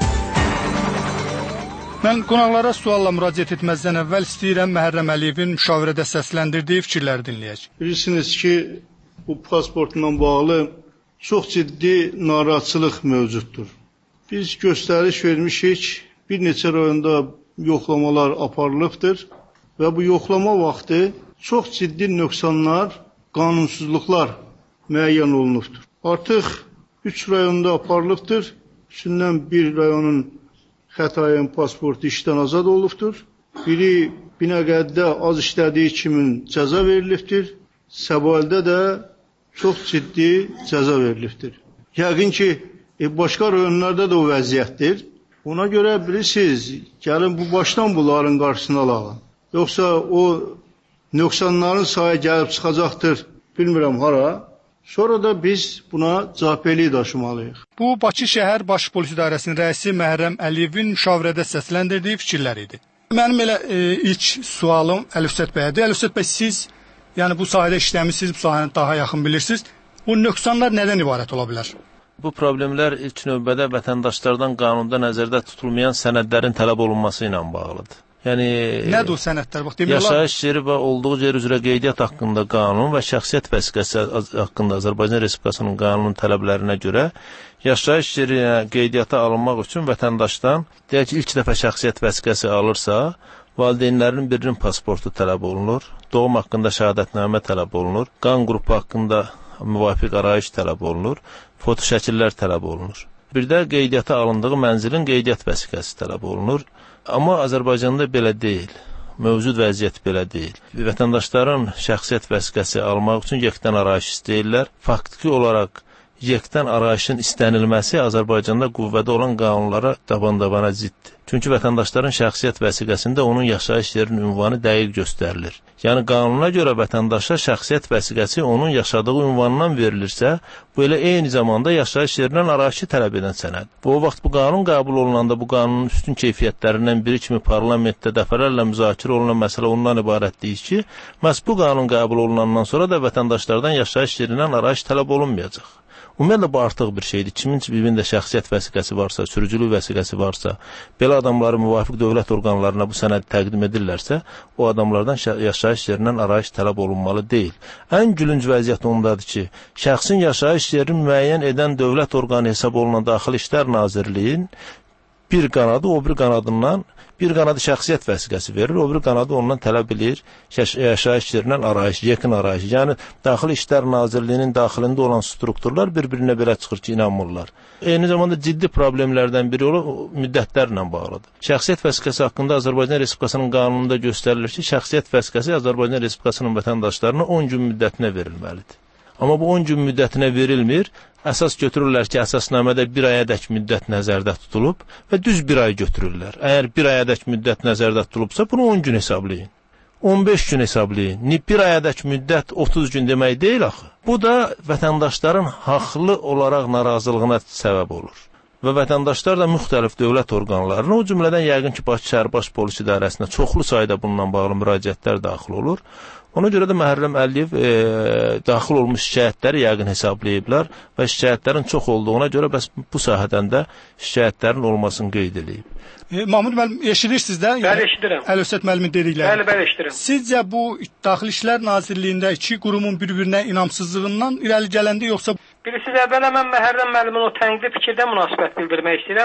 S8: Mən qonaqlara sualla müraciət etməzdən əvvəl istəyirəm Məhərrəm Əliyevin müşavirədə səsləndirdiyi fikirləri dinləyək.
S9: Bilirsiniz ki, bu pasportla bağlı çox ciddi narahatçılıq mövcuddur. Biz göstəriş vermişik, bir neçə rayonda yoxlamalar aparılıbdır və bu yoxlama vaxtı çox ciddi nöqsanlar, qanunsuzluqlar müəyyən olunubdur. Artıq üç rayonda aparılıbdır, içindən bir rayonun Xətayin pasportu işdən azad olubdur. Biri Binəqədidə az işlədiyi kimin cəza verilibdir. Səbaildə də çox ciddi cəza verilibdir. Yəqin ki, e, başqa rayonlarda da o vəziyyətdir. Ona görə bilirsiniz, gəlin bu başdan bunların qarşısını alalım. Yoxsa o nöqsanların sayı gəlib çıxacaqdır, bilmirəm hara. Sonra da biz buna cavabdehliyi daşımalıyıq.
S8: Bu, Bakı şəhər Baş Polis İdarəsinin rəisi Məhərrəm Əliyevin müşavirədə səsləndirdiyi fikirlər idi. Mənim elə e, ilk sualım Əlövsət bəyədir. Əlövsət bəy, siz yəni bu sahədə işləmisiniz, bu sahəni daha yaxın bilirsiniz. Bu nöqsanlar nədən ibarət ola bilər?
S20: Bu problemlər ilk növbədə vətəndaşlardan qanunda nəzərdə tutulmayan sənədlərin tələb olunması ilə bağlıdır. Yəni
S8: nədir o sənədlər? Bax, demək olar.
S20: Yaşayış yeri və olduğu yer üzrə qeydiyyat haqqında qanun və şəxsiyyət vəsiqəsi haqqında Azərbaycan Respublikasının qanunun tələblərinə görə yaşayış yeri qeydiyyata alınmaq üçün vətəndaşdan, deyək ki, ilk dəfə şəxsiyyət vəsiqəsi alırsa, valideynlərinin birinin pasportu tələb olunur, doğum haqqında şəhadətnamə tələb olunur, qan qrupu haqqında müvafiq arayış tələb olunur, foto şəkillər tələb olunur. Bir də qeydiyyata alındığı mənzilin qeydiyyat vəsiqəsi tələb olunur. Amma Azərbaycanda belə deyil. Mövcud vəziyyət belə deyil. Vətəndaşların şəxsiyyət vəsiqəsi almaq üçün yekdən arayış istəyirlər. Faktiki olaraq yekdən arayışın istənilməsi Azərbaycanda qüvvədə olan qanunlara taban-tabana ziddir. Çünki vətəndaşların şəxsiyyət vəsiqəsində onun yaşayış yerinin ünvanı dəqiq göstərilir. Yəni qanuna görə vətəndaşa şəxsiyyət vəsiqəsi onun yaşadığı ünvandan verilirsə, bu elə eyni zamanda yaşayış yerindən arayışı tələb edən sənəd. Bu vaxt bu qanun qəbul olunanda bu qanunun üstün keyfiyyətlərindən biri kimi parlamentdə dəfələrlə müzakirə olunan məsələ ondan ibarətdir ki, məhz bu qanun qəbul olunandan sonra da vətəndaşlardan yaşayış yerindən arayış tələb olunmayacaq. Ümumiyyətlə, bu artıq bir şeydir. Kimin cibində şəxsiyyət vəsiqəsi varsa, sürücülük vəsiqəsi varsa, belə adamları müvafiq dövlət orqanlarına bu sənədi təqdim edirlərsə, o adamlardan yaşayış yerindən arayış tələb olunmalı deyil. Ən gülünc vəziyyət ondadır ki, şəxsin yaşayış yerini müəyyən edən dövlət orqanı hesab olunan Daxili İşlər Nazirliyinin bir qanadı, o bir qanadından bir qanadı şəxsiyyət vəsiqəsi verir, o bir qanadı ondan tələb edir yaşayış yerindən arayış, yekun arayış. Yəni, Daxili İşlər Nazirliyinin daxilində olan strukturlar bir-birinə belə çıxır ki, inanmırlar. Eyni zamanda ciddi problemlərdən biri o müddətlərlə bağlıdır. Şəxsiyyət vəsiqəsi haqqında Azərbaycan Respublikasının qanununda göstərilir ki, şəxsiyyət vəsiqəsi Azərbaycan Respublikasının vətəndaşlarına on gün müddətinə verilməlidir. Amma bu on gün müddətinə verilmir. Əsas götürürlər ki, əsasnamədə bir ayədək müddət nəzərdə tutulub və düz bir ay götürürlər. Əgər bir ayədək müddət nəzərdə tutulubsa, bunu on gün hesablayın. on beş gün hesablayın. Bir ayədək müddət otuz gün demək deyil axı. Bu da vətəndaşların haqlı olaraq narazılığına səbəb olur. Və vətəndaşlar da müxtəlif dövlət orqanlarına, o cümlədən yəqin ki, Bakı şəhər Baş Polis İdarəsinə çoxlu sayda bununla bağlı müraciətlər daxil olur. Ona görə də Məhərrəm Əliyev e, daxil olmuş şikayətləri yəqin hesablayıblar və şikayətlərin çox olduğuna görə bəs bu sahədən də şikayətlərin olmasını qeyd edib.
S8: E, Mahmud müəllim, eşidirsiniz də?
S18: Bəli, eşidirəm.
S8: Əlövsət müəllimin dedikləri.
S18: Bəli, bəli, eşidirəm.
S8: Sizcə bu Daxili İşlər Nazirliyində iki qurumun bir-birinə inamsızlığından irəli gələndə yoxsa...
S18: Bilirsiniz, əvvələ mən Məhərrəm müəllimin o tənqidi fikirdə münasibət bildirmək istəyirəm.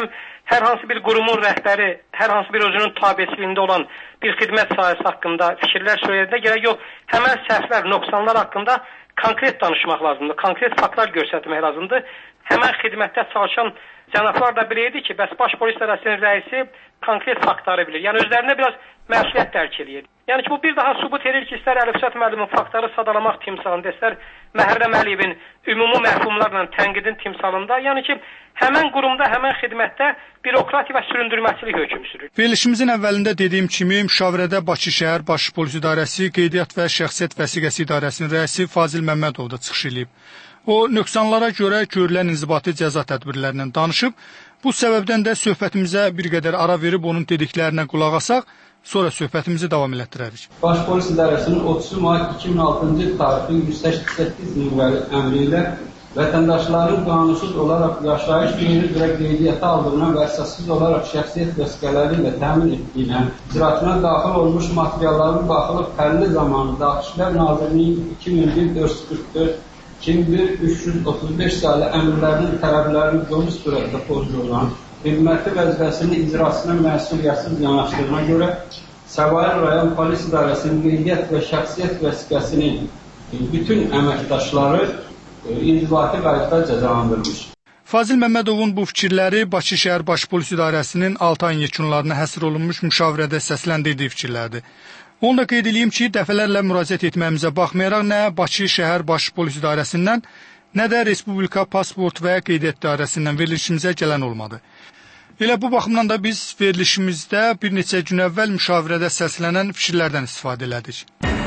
S21: hər hansı bir qurumun rəhbəri, hər hansı bir özünün tabeçiliyində olan bir xidmət sahəsi haqqında fikirlər söyləyəndə gərək yox, həmən səhvlər, nöqsanlar haqqında konkret danışmaq lazımdır, konkret faktlar göstərmək lazımdır. Həmən xidmətdə çalışan cənablar da bilirdi ki, bəs baş polis idarəsinin rəisi konkret faktları bilir. Yəni özlərində biraz məsuliyyət dərk edir. Yəni ki, bu bir daha sübut edir ki, istər Əlifşət müəllimin faktları sadalamaq timsalında, istər Məhrəm Əliyevin ümumi məhfumlarla tənqidin timsalında, yəni ki, həmən qurumda, həmən xidmətdə bürokratiya və süründürməçilik hökm sürür.
S8: Verilişimizin əvvəlində dediyim kimi, müşavirədə Bakı şəhər Baş Polis İdarəsi, Qeydiyyat və Şəxsiyyət Vəsiqəsi İdarəsinin rəisi Fazil Məmmədov da çıxış edib. O, nöqsanlara görə görülən inzibati cəza tədbirlərindən danışıb. Bu səbəbdən də söhbətimizə bir qədər ara verib onun dediklərinə qulaq asaq, sonra söhbətimizi davam elətdirərik.
S22: Baş Polis İdarəsinin otuz mart iki min altıncı il tarixli yüz səksən səkkiz nömrəli əmri ilə vətəndaşların qanunsuz olaraq yaşayış yeri üzrə qeydiyyata aldığına və əsassız olaraq şəxsiyyət vəsiqələri ilə təmin etdiyinə, icraatına daxil olmuş materialların baxılıb təlli zamanı Daxillər Nazirliyinin iki min bir dörd yüz qırx dörd iki min bir üç yüz otuz beş sayılı əmrlərinin tələblərinin geniş sürətdə pozduğundan, xidməti vəzifəsinin icrasına məsuliyyətsiz yanaşdığına görə Səvail rayon polis idarəsinin qeydiyyat və şəxsiyyət vəsiqəsinin bütün əməkdaşları inzibati qaydada cəzalandırılmış.
S8: Fazil Məmmədovun bu fikirləri Bakı şəhər Baş Polis İdarəsinin altı ayın yekunlarına həsr olunmuş müşavirədə səsləndirdiyi fikirlərdir. Onu da qeyd edeyim ki, dəfələrlə müraciət etməyimizə baxmayaraq nə Bakı şəhər Baş Polis İdarəsindən, nə də Respublika Pasport və Qeydiyyat İdarəsindən verilişimizə gələn olmadı. Elə bu baxımdan da biz verilişimizdə bir neçə gün əvvəl müşavirədə səslənən fikirlərdən istifadə elədik.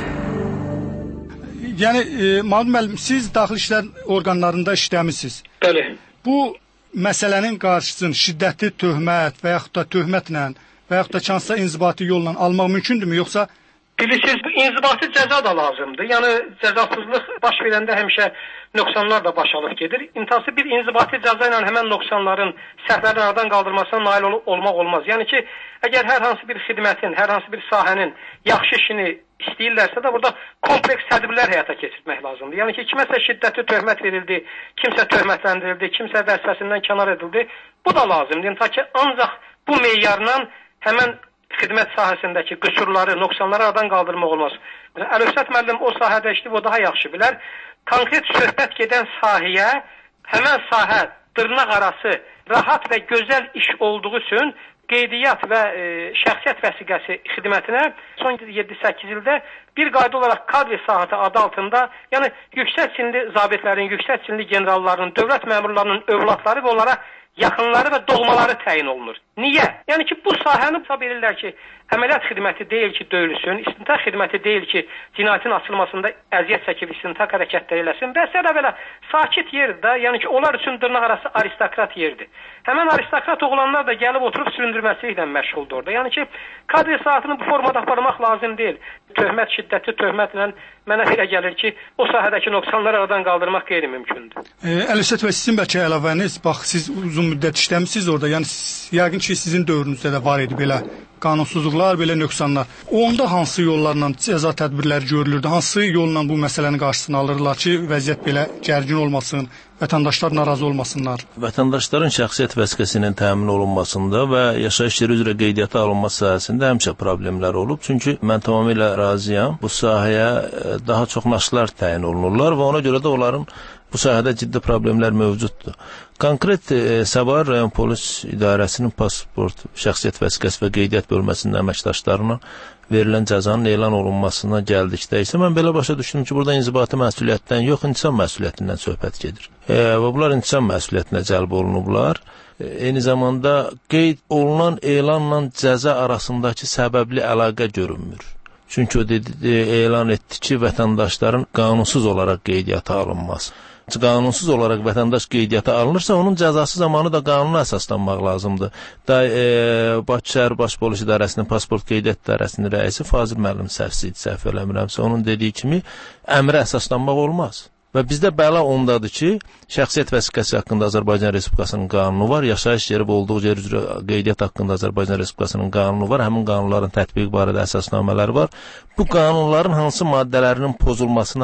S8: Yəni, e, Mahmud müəllim, siz daxili işlər orqanlarında işləmisiniz.
S21: Bəli.
S8: Bu məsələnin qarşısını şiddətli töhmət və yaxud da töhmətlə və yaxud da hansısa inzibati yolla almaq mümkündürmü, yoxsa?
S21: Bilirsiniz, inzibati cəza da lazımdır. Yəni, cəzasızlıq baş verəndə həmişə nöqsanlar da baş alıb gedir. İntihası bir inzibati cəza ilə həmən nöqsanların, səhvlərin aradan qaldırmasına nail ol olmaq olmaz. Yəni ki, əgər hər hansı bir xidmətin, hər hansı bir sahənin yaxşı işini istəyirlərsə də burada kompleks tədbirlər həyata keçirmək lazımdır. Yəni ki, kiməsə şiddətli töhmət verildi, kimsə töhmətləndirildi, kimsə vəzifəsindən kənar edildi. Bu da lazımdır. Ta ki, ancaq bu meyarla həmən xidmət sahəsindəki qüsurları, nöqsanları aradan qaldırmaq olmaz. Əlifşət müəllim o sahədə işləyib, o daha yaxşı bilər. Konkret söhbət gedən sahəyə, həmən sahə dırnaq arası rahat və gözəl iş olduğu üçün qeydiyyat və e, şəxsiyyət vəsiqəsi xidmətinə son yeddi səkkiz ildə bir qayda olaraq kadr sahəti adı altında, yəni yüksək sinli zabitlərin, yüksək sinli generalların, dövlət məmurlarının övladları və onlara yaxınları və doğmaları təyin olunur. Niyə? Yəni ki, bu sahəni hesab edirlər ki, əməliyyat xidməti deyil ki, döyülsün, istintaq xidməti deyil ki, cinayətin açılmasında əziyyət çəkib istintaq hərəkətləri eləsin. Bəsə də belə sakit yerdir, yəni ki, onlar üçün dırnaq arası aristokrat yerdir. Həmən aristokrat oğlanlar da gəlib oturub süründürməsiliklə məşğuldur orada. Yəni ki, kadr saatını bu formada aparmaq lazım deyil. Töhmət, şiddətli töhmətlə mənə elə gəlir ki, o sahədəki nöqsanları aradan qaldırmaq qeyri-mümkündür.
S8: E, Əlifşət bəy, sizin bəlkə əlavəniz, bax, siz uzun müddət işləmisiniz orada, yəni yəqin ki, sizin dövrünüzdə də var idi belə qanunsuzluqlar, belə nöqsanlar. Onda hansı yollarla cəza tədbirləri görülürdü? Hansı yolla bu məsələnin qarşısını alırlar ki, vəziyyət belə gərgin olmasın, vətəndaşlar narazı olmasınlar?
S20: Vətəndaşların şəxsiyyət vəsiqəsinin təmin olunmasında və yaşayış yeri üzrə qeydiyyata alınması sahəsində həmişə problemlər olub. Çünki mən tamamilə razıyam. Bu sahəyə daha çox naşlar təyin olunurlar və ona görə də onların bu sahədə ciddi problemlər mövcuddur. Konkret e, Səvail rayon polis idarəsinin pasport, şəxsiyyət vəsiqəsi və qeydiyyat bölməsinin əməkdaşlarına verilən cəzanın elan olunmasına gəldikdə isə mən belə başa düşdüm ki, burada inzibati məsuliyyətdən yox, intisam məsuliyyətindən söhbət gedir. E, və bunlar intisam məsuliyyətinə cəlb olunublar. E, eyni zamanda qeyd olunan elanla cəza arasındakı səbəbli əlaqə görünmür. Çünki o dedi, elan etdi ki, vətəndaşların qanunsuz olaraq qeydiyyata alınması. Qanunsuz olaraq vətəndaş qeydiyyata alınırsa, onun cəzası zamanı da qanuna əsaslanmaq lazımdır. Da e, Bakı şəhər Baş Polis İdarəsinin pasport qeydiyyat idarəsinin rəisi Fazil müəllim səhvsi idi, səhv eləmirəmsə, onun dediyi kimi əmrə əsaslanmaq olmaz. Və bizdə bəla ondadır ki, şəxsiyyət vəsiqəsi haqqında Azərbaycan Respublikasının qanunu var, yaşayış yeri və olduğu yer üzrə qeydiyyat haqqında Azərbaycan Respublikasının qanunu var, həmin qanunların tətbiqi barədə əsasnamələri var. Bu qanunların hansı maddələrinin pozulmasına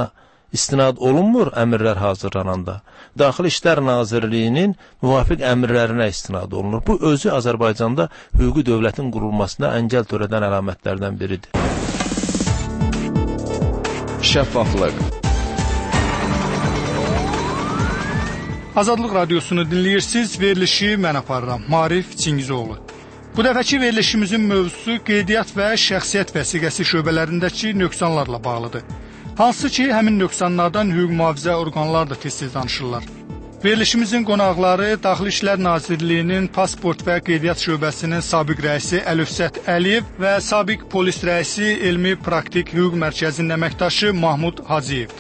S20: istinad olunmur əmrlər hazırlananda. Daxili İşlər Nazirliyinin müvafiq əmrlərinə istinad olunur. Bu özü Azərbaycanda hüquqi dövlətin qurulmasına əngəl törədən əlamətlərdən biridir.
S13: Şəffaflıq.
S8: Azadlıq Radiosunu dinləyirsiniz, verilişi mən aparıram, Marif Çingizoğlu. Bu dəfəki verilişimizin mövzusu qeydiyyat və şəxsiyyət vəsiqəsi şöbələrindəki nöqsanlarla bağlıdır. Hansı ki, həmin nöqsanlardan hüquq mühafizə orqanları da tez-tez danışırlar. Verilişimizin qonaqları Daxili İşlər Nazirliyinin Pasport və Qeydiyyat şöbəsinin sabiq rəisi Əlövsət Əliyev və sabiq polis rəisi Elmi Praktik Hüquq Mərkəzinin əməkdaşı Mahmud Hacıyevdir.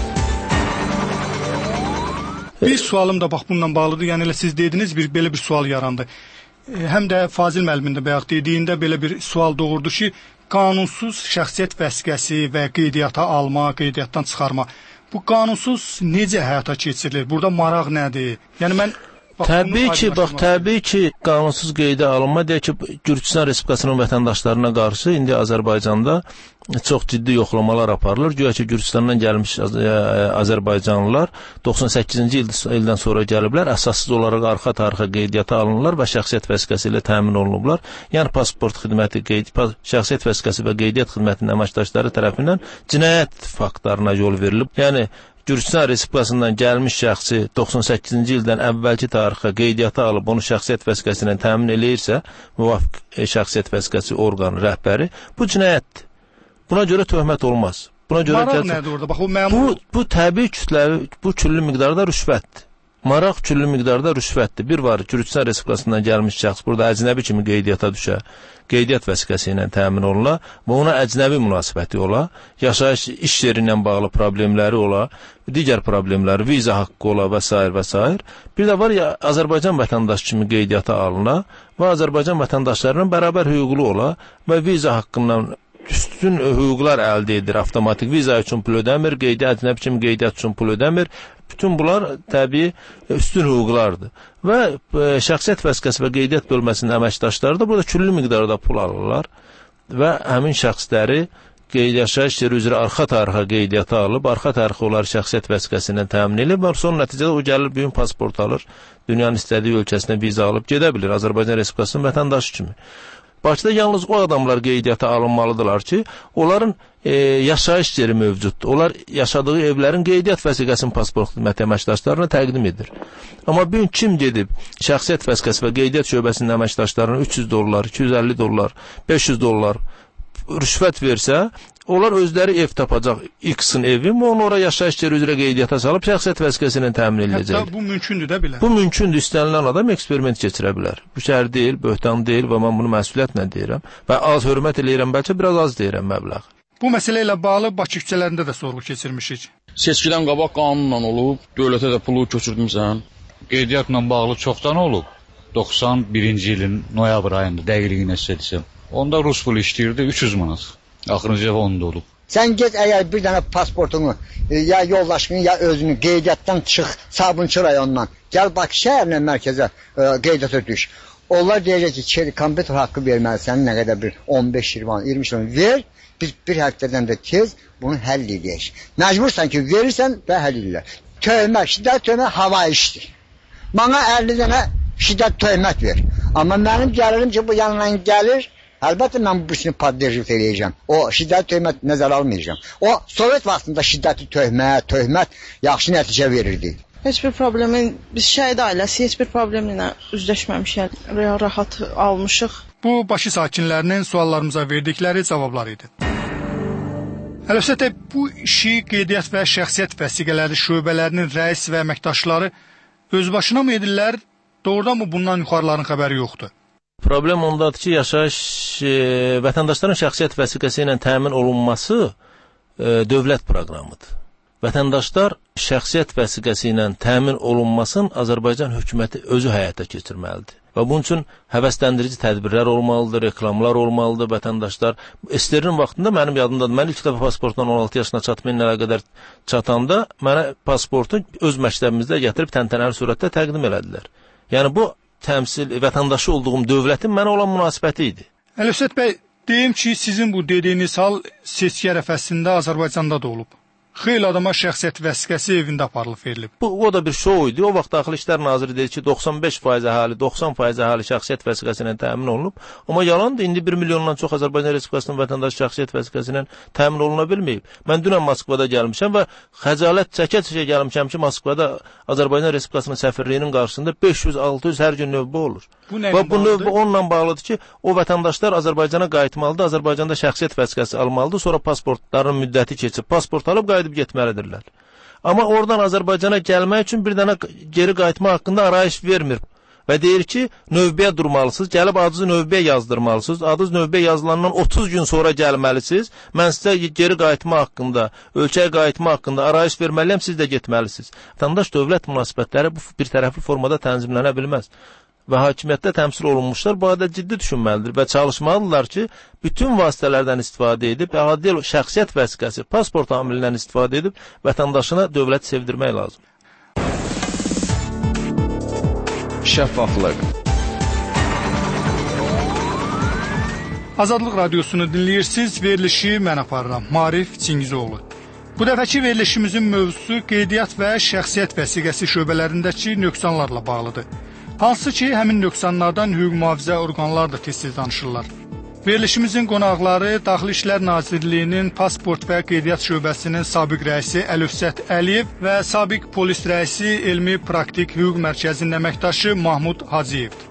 S8: Bir sualım da bax bununla bağlıdır. Yəni elə siz dediniz, bir belə bir sual yarandı. Həm də Fazil müəllimin də bayaq dediyində belə bir sual doğurdu ki, qanunsuz şəxsiyyət vəsiqəsi və qeydiyyata alma, qeydiyyatdan çıxarma. Bu qanunsuz necə həyata keçirilir? Burada maraq nədir? Yəni mən bax,
S20: təbii ki, bax təbii ki, qanunsuz qeydə alınma deyək ki, Gürcüstan Respublikasının vətəndaşlarına qarşı indi Azərbaycanda çox ciddi yoxlamalar aparılır. Güya ki, Gürcüstandan gəlmiş Azərbaycanlılar doxsan səkkizinci ildən sonra gəliblər, əsassız olaraq arxa tarixə qeydiyyata alınırlar və şəxsiyyət vəsiqəsi ilə təmin olunublar. Yəni pasport xidməti, qeyd, şəxsiyyət vəsiqəsi və qeydiyyat xidmətinin əməkdaşları tərəfindən cinayət faktlarına yol verilib. Yəni Gürcüstan Respublikasından gəlmiş şəxsi doxsan səkkizinci ildən əvvəlki tarixə qeydiyyata alıb onu şəxsiyyət vəsiqəsi ilə təmin eləyirsə, müvafiq şəxsiyyət vəsiqəsi orqanı rəhbəri, bu cinayətdir. Buna görə töhmət olmaz. Buna görə
S8: maraq gələcək... nədir orada? Bax, o məmur...
S20: Bu, bu təbii kütləvi, bu küllü miqdarda rüşvətdir. Maraq küllü miqdarda rüşvətdir. Bir var, Gürcüstan Respublikasından gəlmiş şəxs burada əcnəbi kimi qeydiyyata düşə, qeydiyyat vəsiqəsi ilə təmin oluna və ona əcnəbi münasibəti ola, yaşayış iş yeri ilə bağlı problemləri ola, digər problemləri, viza haqqı ola və s. və s. Bir də var ya, Azərbaycan vətəndaşı kimi qeydiyyata alına və Azərbaycan vətəndaşlarının bərabər hüquqlu ola və viza haqqından üstün hüquqlar əldə edir, avtomatik viza üçün pul ödəmir, qeydiyyat əcnəbi kimi qeydiyyat üçün pul ödəmir. Bütün bunlar təbii üstün hüquqlardır. Və e, şəxsiyyət vəsiqəsi və qeydiyyat bölməsinin əməkdaşları da burada küllü miqdarda pul alırlar və həmin şəxsləri yaşayış yeri üzrə arxa tarixə qeydiyyata alıb, arxa tarixə onları şəxsiyyət vəsiqəsi ilə təmin edib və son nəticədə o gəlir bir gün pasport alır, dünyanın istədiyi ölkəsinə viza alıb gedə bilir Azərbaycan Respublikasının vətəndaşı kimi. Bakıda yalnız o adamlar qeydiyyata alınmalıdırlar ki, onların e, yaşayış yeri mövcuddur. Onlar yaşadığı evlərin qeydiyyat vəsiqəsinin pasport xidməti əməkdaşlarına təqdim edir. Amma bir gün kim gedib şəxsiyyət vəsiqəsi və qeydiyyat şöbəsinin əməkdaşlarına üç yüz dollar, iki yüz əlli dollar, beş yüz dollar rüşvət versə, onlar özləri ev tapacaq, X-in evi, onu ora yaşayış yeri üzrə qeydiyyata salıb şəxsiyyət vəsiqəsi ilə təmin ediləcək.
S8: Hətta bu mümkündür də belə.
S20: Bu mümkündür, istənilən adam eksperiment keçirə bilər. Bu şəhər deyil, böhtan deyil və mən bunu məsuliyyətlə deyirəm. Və az hörmət eləyirəm, bəlkə biraz az deyirəm məbləğ.
S8: Bu məsələ ilə bağlı Bakı küçələrində də sorğu keçirmişik.
S5: Seçkidən qabaq qanunla olub, dövlətə də pulu köçürdümsən.
S6: Qeydiyyatla bağlı çoxdan olub. doxsan birinci ilin noyabr ayında dəqiqliyinə sizə desəm. Onda rus pulu işləyirdi üç yüz manat. Axırıncı dəfə onda olub.
S23: Sən get əgər bir dənə pasportunu, ya yoldaşını, ya özünü qeydiyyatdan çıx Sabunçu rayonundan, gəl Bakı şəhərinə mərkəzə e, qeydiyyata düş. Onlar deyəcək ki, kompüter haqqı verməlisən, nə qədər bir on beş iyirmi ver, biz bir həftədən də tez bunu həll edək. Məcbursan ki, verirsən və həll edirlər. Töhmət, şiddət töhmət hava işdir. Bana əlli dənə şiddət töhmət ver. Amma mənim gəlirim ki, bu yanından gəlir, əlbəttə mən bu işini padderjif eləyəcəm. O şiddət töhmət nəzərə almayacağım. O Sovet vaxtında şiddətli töhmət, töhmət yaxşı nəticə verirdi.
S24: Heç bir problemin, biz şəhid ailəsi heç bir problemlə üzləşməmişik, rahat almışıq.
S8: Bu, Bakı sakinlərinin suallarımıza verdikləri cavablar idi. Əlbəttə, bu işi qeydiyyat və şəxsiyyət vəsiqələri şöbələrinin rəis və əməkdaşları öz başına mı edirlər, doğrudan mı bundan yuxarıların xəbəri yoxdur?
S20: Problem ondadır ki, yaşayış e, vətəndaşların şəxsiyyət vəsiqəsi ilə təmin olunması e, dövlət proqramıdır. Vətəndaşlar şəxsiyyət vəsiqəsi ilə təmin olunmasını Azərbaycan hökuməti özü həyata keçirməlidir. Və bunun üçün həvəsləndirici tədbirlər olmalıdır, reklamlar olmalıdır. Vətəndaşlar S S R-in vaxtında mənim yadımdadır. Mən ilk dəfə pasportdan on altı yaşına çatmayla qədər çatanda mənə pasportu öz məktəbimizdə gətirib təntənəli surətdə təqdim elədilər. Yəni bu təmsil, vətəndaşı olduğum dövlətin mənə olan münasibəti idi.
S8: Əlövsət bəy, deyim ki, sizin bu dediyiniz hal seçki ərəfəsində Azərbaycanda da olub. xeyli adama şəxsiyyət vəsiqəsi evində aparılıb verilib.
S20: Bu o da bir şou idi. O vaxt Daxili İşlər Naziri dedi ki, doxsan beş faiz əhali, doxsan faiz əhali şəxsiyyət vəsiqəsi ilə təmin olunub. Amma yalandır. İndi bir milyondan çox Azərbaycan Respublikasının vətəndaşı şəxsiyyət vəsiqəsi ilə təmin oluna bilməyib. Mən dünən Moskvada gəlmişəm və xəcalət çəkə-çəkə gəlmişəm ki, Moskvada Azərbaycan Respublikasının səfirliyinin qarşısında beş yüz altı yüz hər gün növbə olur.
S8: Bu
S20: və bu növbə onunla bağlıdır ki, o vətəndaşlar Azərbaycana qayıtmalıdır, Azərbaycanda şəxsiyyət vəsiqəsi almalıdır, sonra pasportların müddəti keçib, pasport alıb qayıdıb getməlidirlər. Amma oradan Azərbaycana gəlmək üçün bir dənə geri qayıtma haqqında arayış vermir və deyir ki, növbəyə durmalısınız, gəlib adınızı növbəyə yazdırmalısınız, adınız növbəyə yazılandan otuz gün sonra gəlməlisiniz, mən sizə geri qayıtma haqqında, ölkəyə qayıtma haqqında arayış verməliyəm, siz də getməlisiniz. Vətəndaş dövlət münasibətləri bu bir tərəfli formada tənzimlənə bilməz. Və hakimiyyətdə təmsil olunmuşlar bu arada ciddi düşünməlidir və çalışmalıdırlar ki, bütün vasitələrdən istifadə edib, adi şəxsiyyət vəsiqəsi, pasport amilindən istifadə edib, vətəndaşına dövləti sevdirmək lazım.
S7: Şəffaflıq.
S8: Azadlıq Radiosunu dinləyirsiniz, verilişi mən aparıram, Marif Çingizoğlu. Bu dəfəki verilişimizin mövzusu qeydiyyat və şəxsiyyət vəsiqəsi şöbələrindəki nöqsanlarla bağlıdır. Hansı ki, həmin nöqsanlardan hüquq mühafizə orqanları da tez-tez danışırlar. Verilişimizin qonaqları Daxili İşlər Nazirliyinin Pasport və Qeydiyyat Şöbəsinin sabiq rəisi Əlövsət Əliyev və sabiq polis rəisi Elmi Praktik Hüquq Mərkəzinin əməkdaşı Mahmud Hacıyevdir.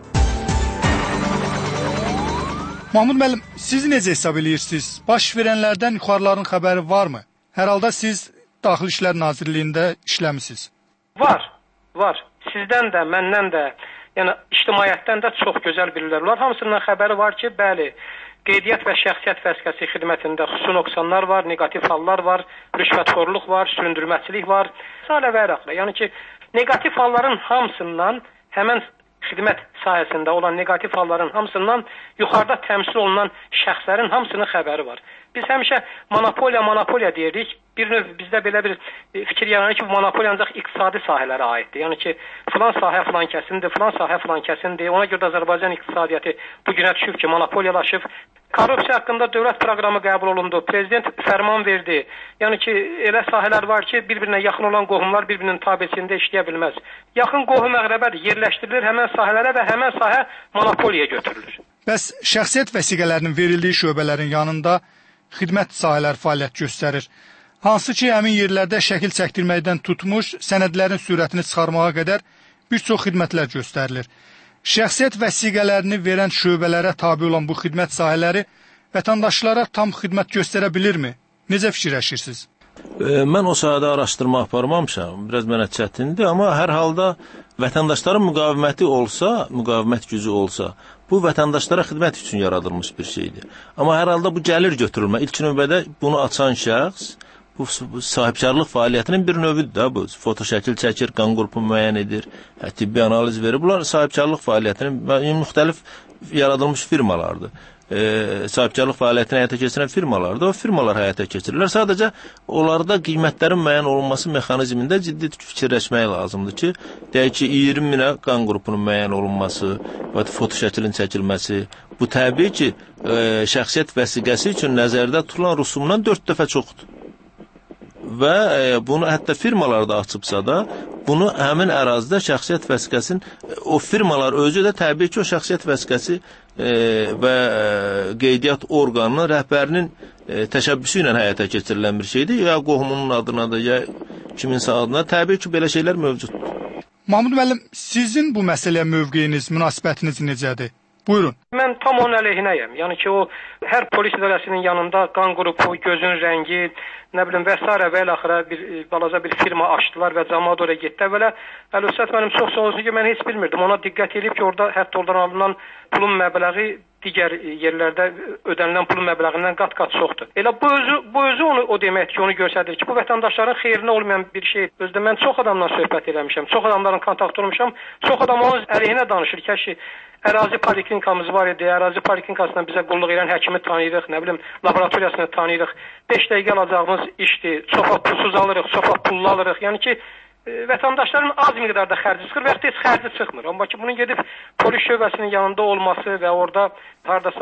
S8: Mahmud müəllim, siz necə hesab edirsiniz? Baş verənlərdən yuxarıların xəbəri varmı? Hər halda siz Daxili İşlər Nazirliyində işləmisiniz.
S21: Var, var. Sizdən də, məndən də, yəni ictimaiyyətdən də çox gözəl bilirlər. Onlar hamısından xəbəri var ki, bəli, qeydiyyat və şəxsiyyət vəsiqəsi xidmətində xüsusi nöqsanlar var, negativ hallar var, rüşvətxorluq var, süründürməçilik var, salə və rəxlə. Yəni ki, negativ halların hamısından, həmən xidmət sahəsində olan negativ halların hamısından yuxarıda təmsil olunan şəxslərin hamısının xəbəri var. Biz həmişə monopoliya, monopoliya deyirik. Bir növ bizdə belə bir fikir yaranır ki, bu monopoliya ancaq iqtisadi sahələrə aiddir. Yəni ki, filan sahə filan kəsindir, filan sahə filan kəsindir. Ona görə də Azərbaycan iqtisadiyyatı bu günə düşüb ki, monopoliyalaşıb. Korrupsiya haqqında dövlət proqramı qəbul olundu. Prezident fərman verdi. Yəni ki, elə sahələr var ki, bir-birinə yaxın olan qohumlar bir-birinin tabeçində işləyə bilməz. Yaxın qohum əqrəbədir, yerləşdirilir həmən sahələrə və həmən sahə monopoliya götürülür.
S8: Bəs şəxsiyyət vəsiqələrinin verildiyi şöbələrin yanında xidmət sahələri fəaliyyət göstərir. Hansı ki, həmin yerlərdə şəkil çəkdirməkdən tutmuş, sənədlərin sürətini çıxarmağa qədər bir çox xidmətlər göstərilir. Şəxsiyyət vəsiqələrini verən şöbələrə tabi olan bu xidmət sahələri vətəndaşlara tam xidmət göstərə bilirmi? Necə fikirləşirsiniz?
S20: E, mən o sahədə araşdırma aparmamışam, biraz mənə çətindir, amma hər halda vətəndaşların müqaviməti olsa, müqavimət gücü olsa, bu vətəndaşlara xidmət üçün yaradılmış bir şeydir. Amma hər halda bu gəlir götürülmə. İlk növbədə bunu açan şəxs, bu sahibkarlıq fəaliyyətinin bir növüdür də bu. Foto şəkil çəkir, qan qrupu müəyyən edir, tibbi analiz verir. Bunlar sahibkarlıq fəaliyyətinin müxtəlif yaradılmış firmalardır. E, sahibkarlıq fəaliyyətini həyata keçirən firmalardır. O firmalar həyata keçirirlər. Sadəcə onlarda qiymətlərin müəyyən olunması mexanizmində ciddi fikirləşmək lazımdır ki, deyək ki, iyirmi minə qan qrupunun müəyyən olunması və foto şəklin çəkilməsi, bu təbii ki, e, şəxsiyyət vəsiqəsi üçün nəzərdə tutulan rüsumdan dörd dəfə çoxdur. Və e, bunu hətta firmalar da açıbsa da, bunu həmin ərazidə şəxsiyyət vəsiqəsinin, o firmalar özü də təbii ki, o şəxsiyyət vəsiqəsi e, və e, qeydiyyat orqanının rəhbərinin e, təşəbbüsü ilə həyata keçirilən bir şeydir. Ya qohumunun adına da, ya kiminsə adına, təbii ki, belə şeylər mövcuddur.
S8: Mahmud müəllim, sizin bu məsələyə mövqeyiniz, münasibətiniz necədir? Buyurun.
S21: Mən tam onun əleyhinəyəm. Yəni ki, o hər polis idarəsinin yanında qan qrupu, gözün rəngi, nə bilim və s. və əlaxıra bir balaca bir firma açdılar və cəmaət oraya getdi. Əvvələ Əlövsət mənim çox sağ olsun ki, mən heç bilmirdim. Ona diqqət edib ki, orada hətta oradan alınan pulun məbləği digər yerlərdə ödənilən pulun məbləğindən qat-qat çoxdur. Elə bu özü bu özü onu o deməkdir ki, onu göstərir ki, bu vətəndaşların xeyrinə olmayan bir şey. Özdə mən çox adamla söhbət eləmişəm, çox adamların kontakt olmuşam, çox adam onun əleyhinə danışır ki, ərazi poliklinikamız var idi, ərazi poliklinikasından bizə qulluq edən həkimi tanıyırıq, nə bilim, laboratoriyasını tanıyırıq, beş dəqiqə alacağımız işdir, çoxa pulsuz alırıq, çoxa pullu alırıq, yəni ki, e, vətəndaşların az miqdarda xərci çıxır və heç xərci çıxmır. Amma ki, bunun gedib polis şöbəsinin yanında olması və orada haradasa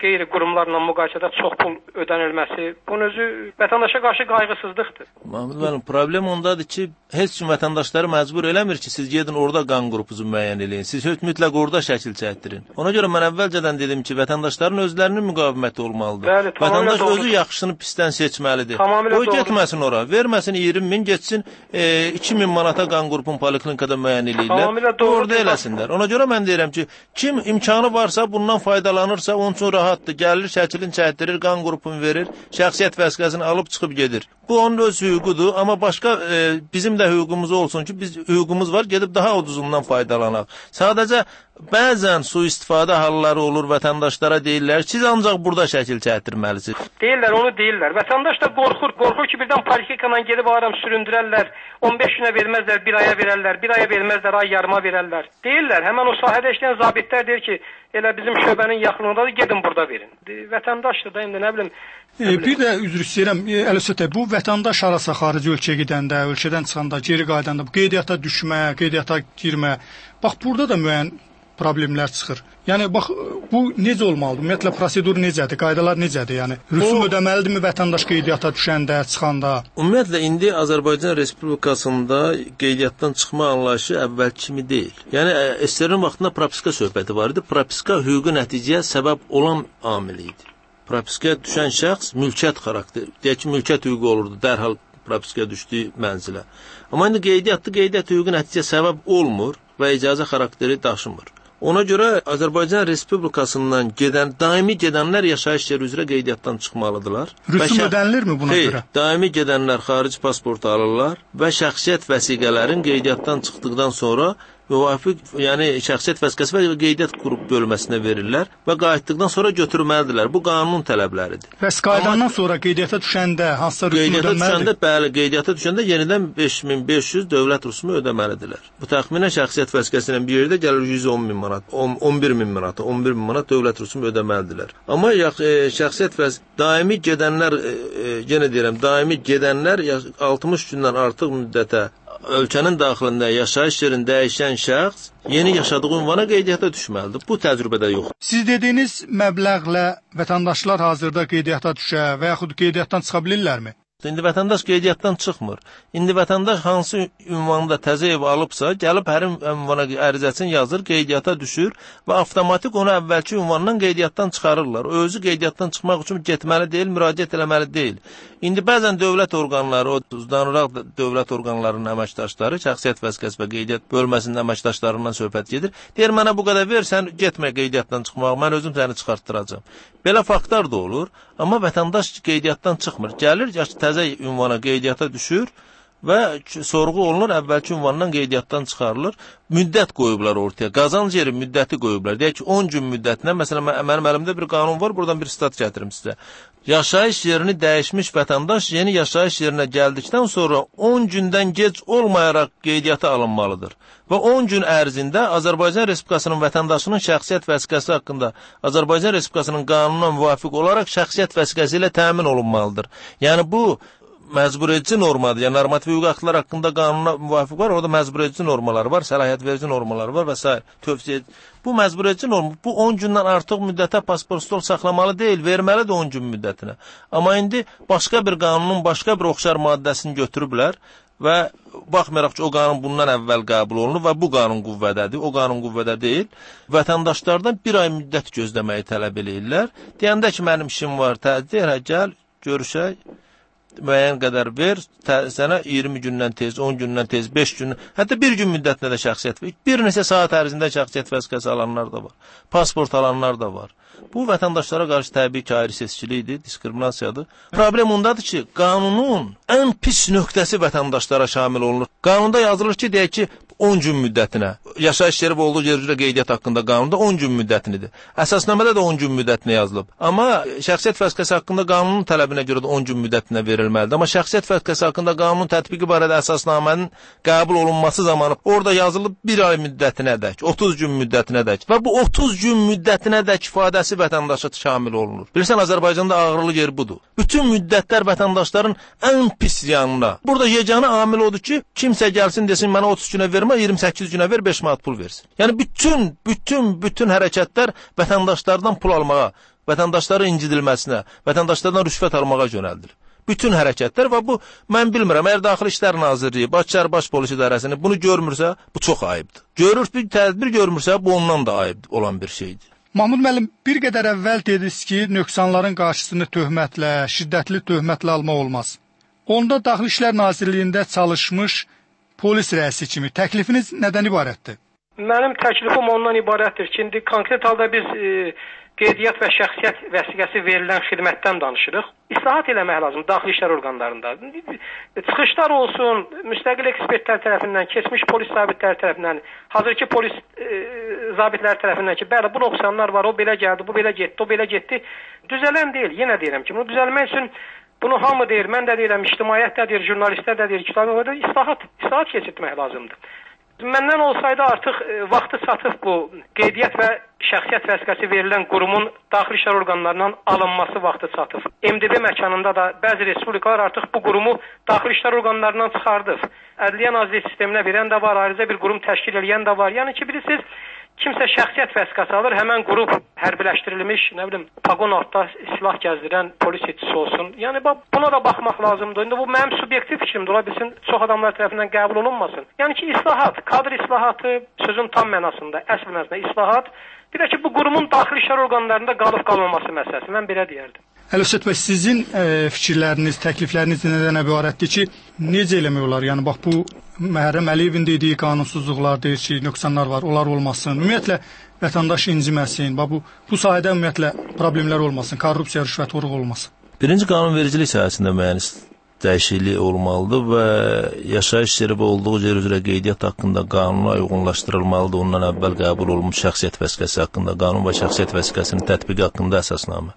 S21: qeyri qurumlarla müqayisədə çox pul ödənilməsi, bunun özü vətəndaşa qarşı qayğısızlıqdır.
S20: Mahmud müəllim, problem ondadır ki, heç kim vətəndaşları məcbur eləmir ki, siz gedin orada qan qrupunuzu müəyyən eləyin. Siz mütləq orada şəkil çəkdirin. Ona görə mən əvvəlcədən dedim ki, vətəndaşların özlərinin müqaviməti olmalıdır.
S21: Bəli,
S20: vətəndaş
S21: doğrudur.
S20: özü yaxşısını pisdən seçməlidir.
S21: Tamamilə
S20: o getməsin ora, verməsin iyirmi min, getsin e, iki min manata qan qrupun poliklinikada müəyyən eləyirlər. Orada eləsinlər. Ona görə mən deyirəm ki, kim imkanı varsa bundan faydalanırsa, onun üçün rahatdır. Gəlir, şəkilini çəkdirir, qan qrupunu verir, şəxsiyyət vəsiqəsini alıb çıxıb gedir. Bu onun öz hüququdur, amma başqa e, bizim də hüququmuz olsun ki, biz hüququmuz var, gedib daha ucuzundan faydalanaq. Sadəcə bəzən sui-istifadə halları olur, vətəndaşlara deyirlər, siz ancaq burada şəkil çəkdirməlisiniz.
S21: Deyirlər, onu deyirlər. Vətəndaş da qorxur, qorxur ki, birdən poliklinikadan gedib aram süründürərlər, on beş günə verməzlər, bir aya verərlər, bir aya verməzlər, ay yarıma verərlər. Deyirlər, həmən o sahədə işləyən zabitlər deyir ki, elə bizim şöbənin yaxınındadır, gedin burada verin. Vətəndaşdır da, indi nə bilim.
S8: E, bir də üzr istəyirəm, e, Əlövsət, bu vətəndaş arası xarici ölkəyə gedəndə, ölkədən çıxanda, geri qayıdanda, bu qeydiyyata düşmə, qeydiyyata girmə, bax burada da müəyyən problemlər çıxır. Yəni bax bu necə olmalıdır? Ümumiyyətlə prosedur necədir? Qaydalar necədir? Yəni rüsum ödəməlidirmi vətəndaş qeydiyyata düşəndə, çıxanda?
S20: Ümumiyyətlə indi Azərbaycan Respublikasında qeydiyyatdan çıxma anlayışı əvvəl kimi deyil. Yəni S S R-in vaxtında propiska söhbəti var idi. Propiska hüquqi nəticəyə səbəb olan amil idi. Propiskaya düşən şəxs mülkiyyət xarakteri, deyək ki, mülkiyyət hüququ olurdu dərhal propiskaya düşdüyü mənzilə. Amma indi qeydiyyatda qeydiyyat hüquqi nəticəyə səbəb olmur və icazə xarakteri daşımır. Ona görə Azərbaycan Respublikasından gedən, daimi gedənlər yaşayış yeri üzrə qeydiyyatdan çıxmalıdırlar.
S8: Rüsum ödənilirmi buna
S20: Xeyr,
S8: görə?
S20: Daimi gedənlər xarici pasportu alırlar və şəxsiyyət vəsiqələrin qeydiyyatdan çıxdıqdan sonra müvafiq, yəni şəxsiyyət vəsiqəsi və qeydiyyat qrup bölməsinə verirlər və qayıtdıqdan sonra götürməlidirlər. Bu qanun tələbləridir.
S8: Bəs qayıdandan sonra qeydiyyata düşəndə hansısa rüsum
S20: ödəməlidir? Qeydiyyata düşəndə, bəli, qeydiyyata düşəndə yenidən beş min beş yüz dövlət rüsumu ödəməlidirlər. Bu təxminən şəxsiyyət vəsiqəsi ilə bir yerdə gəlir yüz on min manat, on bir min manat, on bir min manat dövlət rüsumu ödəməlidirlər. Amma e, şəxsiyyət vəsiqəsi daimi gedənlər, e, yenə deyirəm, daimi gedənlər altmış gündən artıq müddətə ölkənin daxilində yaşayış yerini dəyişən şəxs yeni yaşadığı ünvana qeydiyyata düşməlidir. Bu təcrübədə yoxdur.
S8: Siz dediyiniz məbləğlə vətəndaşlar hazırda qeydiyyata düşə və yaxud qeydiyyatdan çıxa bilirlərmi?
S20: İndi vətəndaş qeydiyyatdan çıxmır. İndi vətəndaş hansı ünvanda təzə ev alıbsa, gəlib hərin ünvana ərizəsini yazır, qeydiyyata düşür və avtomatik onu əvvəlki ünvandan qeydiyyatdan çıxarırlar. O özü qeydiyyatdan çıxmaq üçün getməli deyil, müraciət eləməli deyil. İndi bəzən dövlət orqanları, o uzdanıraq dövlət orqanlarının əməkdaşları, şəxsiyyət vəsiqəsi və qeydiyyat bölməsinin əməkdaşlarından söhbət gedir. Deyir, mənə bu qədər ver, sən getmə qeydiyyatdan çıxmağa, mən özüm səni çıxartdıracam. Belə faktlar da olur, amma vətəndaş qeydiyyatdan çıxmır. Gəlir, təzə ünvana qeydiyyata düşür və sorğu olunur, əvvəlki ünvandan qeydiyyatdan çıxarılır. Müddət qoyublar ortaya, qazanc yeri müddəti qoyublar. Deyək ki, on gün müddətinə, məsələn, mənim əlimdə bir qanun var, buradan bir stat gətirim sizə. Yaşayış yerini dəyişmiş vətəndaş yeni yaşayış yerinə gəldikdən sonra on gündən gec olmayaraq qeydiyyata alınmalıdır. Və on gün ərzində Azərbaycan Respublikasının vətəndaşının şəxsiyyət vəsiqəsi haqqında Azərbaycan Respublikasının qanununa müvafiq olaraq şəxsiyyət vəsiqəsi ilə təmin olunmalıdır. Yəni bu məcburiyyəci normadır. Yəni normativ hüquq aktlar haqqında qanuna müvafiq var, orada məcburiyyəci normalar var, səlahiyyət verici normalar var və s. tövsiyə. Bu məcburiyyəci norma, bu on gündən artıq müddətə pasport stol saxlamalı deyil, verməlidir on gün müddətinə. Amma indi başqa bir qanunun başqa bir oxşar maddəsini götürüblər və baxmayaraq ki, o qanun bundan əvvəl qəbul olunur və bu qanun qüvvədədir, o qanun qüvvədə deyil. Vətəndaşlardan bir ay müddət gözləməyi tələb eləyirlər. Deyəndə ki, mənim işim var, deyir, hə, gəl, görüşək, müəyyən qədər ver, sənə iyirmi gündən tez, on gündən tez, beş gündən, hətta bir gün müddətinə də şəxsiyyət, bir neçə saat ərzində şəxsiyyət vəsiqəsi alanlar da var, pasport alanlar da var. Bu vətəndaşlara qarşı təbii ki, ayrı seçkilikdir, diskriminasiyadır. Problem ondadır ki, qanunun ən pis nöqtəsi vətəndaşlara şamil olunur. Qanunda yazılır ki, deyək ki, on gün müddətinə. Yaşayış yeri və olduğu yer üzrə qeydiyyat haqqında qanunda on gün müddətinidir. Əsasnamədə də on gün müddətinə yazılıb. Amma şəxsiyyət vəsiqəsi haqqında qanunun tələbinə görə də on gün müddətinə verilməlidir. Amma şəxsiyyət vəsiqəsi haqqında qanunun tətbiqi barədə əsasnamənin qəbul olunması zamanı orada yazılıb bir ay müddətinədək, otuz gün müddətinədək və bu otuz gün müddətinədək ifadəsi vətəndaşa şamil olunur. Bilirsən, Azərbaycanda ağırlı yer budur. Bütün müddətlər vətəndaşların ən pis yanına. Burada yeganə amil odur ki, kimsə gəlsin desin, mənə otuz günə vermə, iyirmi səkkiz günə ver, beş manat pul versin. Yəni bütün, bütün, bütün hərəkətlər vətəndaşlardan pul almağa vətəndaşların incidilməsinə, vətəndaşlardan rüşvət almağa yönəldilir. Bütün hərəkətlər və bu, mən bilmirəm, əgər Daxili İşlər Nazirliyi, Bakı Baş Polis İdarəsini bunu görmürsə, bu çox ayıbdır. Görür, bir tədbir görmürsə, bu ondan da ayıb olan bir şeydir.
S8: Mahmud müəllim, bir qədər əvvəl dediniz ki, nöqsanların qarşısını töhmətlə, şiddətli töhmətlə almaq olmaz. Onda Daxili İşlər Nazirliyində çalışmış polis rəisi kimi təklifiniz nədən ibarətdir?
S21: Mənim təklifim ondan ibarətdir ki, indi konkret halda biz e, qeydiyyat və şəxsiyyət vəsiqəsi verilən xidmətdən danışırıq. İslahat eləmək lazım daxili işlər orqanlarında. Çıxışlar olsun, müstəqil ekspertlər tərəfindən, keçmiş polis zabitləri tərəfindən, hazırki polis e, zabitləri tərəfindən ki, bəli, bu nöqsanlar var, o belə gəldi, bu belə getdi, o belə getdi. Düzələn deyil, yenə deyirəm ki, bunu düzəlmək üçün bunu hamı deyir, mən də deyirəm, ictimaiyyət də deyir, jurnalistlər də deyir, kitablarda islahat, islahat keçirtmək lazımdır. Məndən olsaydı artıq e, vaxtı çatıb bu qeydiyyat və şəxsiyyət vəsiqəsi verilən qurumun daxili işlər orqanlarından alınması vaxtı çatıb. M D B məkanında da bəzi respublikalar artıq bu qurumu daxili işlər orqanlarından çıxardıb. Ədliyyə Nazirliyi sisteminə verən də var, ayrıca bir qurum təşkil edən də var. Yəni ki, bilirsiniz, kimsə şəxsiyyət vəsiqəsi alır, həmən qrup hərbiləşdirilmiş, nə bilim, paqon altda silah gəzdirən polis etçisi olsun. Yəni buna da baxmaq lazımdır. İndi bu mənim subyektiv fikrimdir, ola bilsin, çox adamlar tərəfindən qəbul olunmasın. Yəni ki, islahat, kadr islahatı sözün tam mənasında, əsl mənasında islahat, bir də ki, bu qurumun daxili işlər orqanlarında qalıb qalmaması məsələsi, mən belə deyərdim.
S8: Əlövsət bəy, sizin e, fikirləriniz, təklifləriniz nədən ibarətdir ki, necə eləmək olar? Yəni, bax, bu Məhərrəm Əliyevin dediyi qanunsuzluqlar deyir ki, nöqsanlar var, onlar olmasın. Ümumiyyətlə, vətəndaş inciməsin, bax, bu, bu sahədə ümumiyyətlə problemlər olmasın, korrupsiya, rüşvətxorluq olmasın.
S20: Birinci qanunvericilik sahəsində müəyyən dəyişiklik olmalıdır və yaşayış yeri və olduğu yer üzrə qeydiyyat haqqında qanuna uyğunlaşdırılmalıdır. Ondan əvvəl qəbul olunmuş şəxsiyyət vəsiqəsi haqqında, qanun və şəxsiyyət vəsiqəsinin tətbiqi haqqında əsasnamə.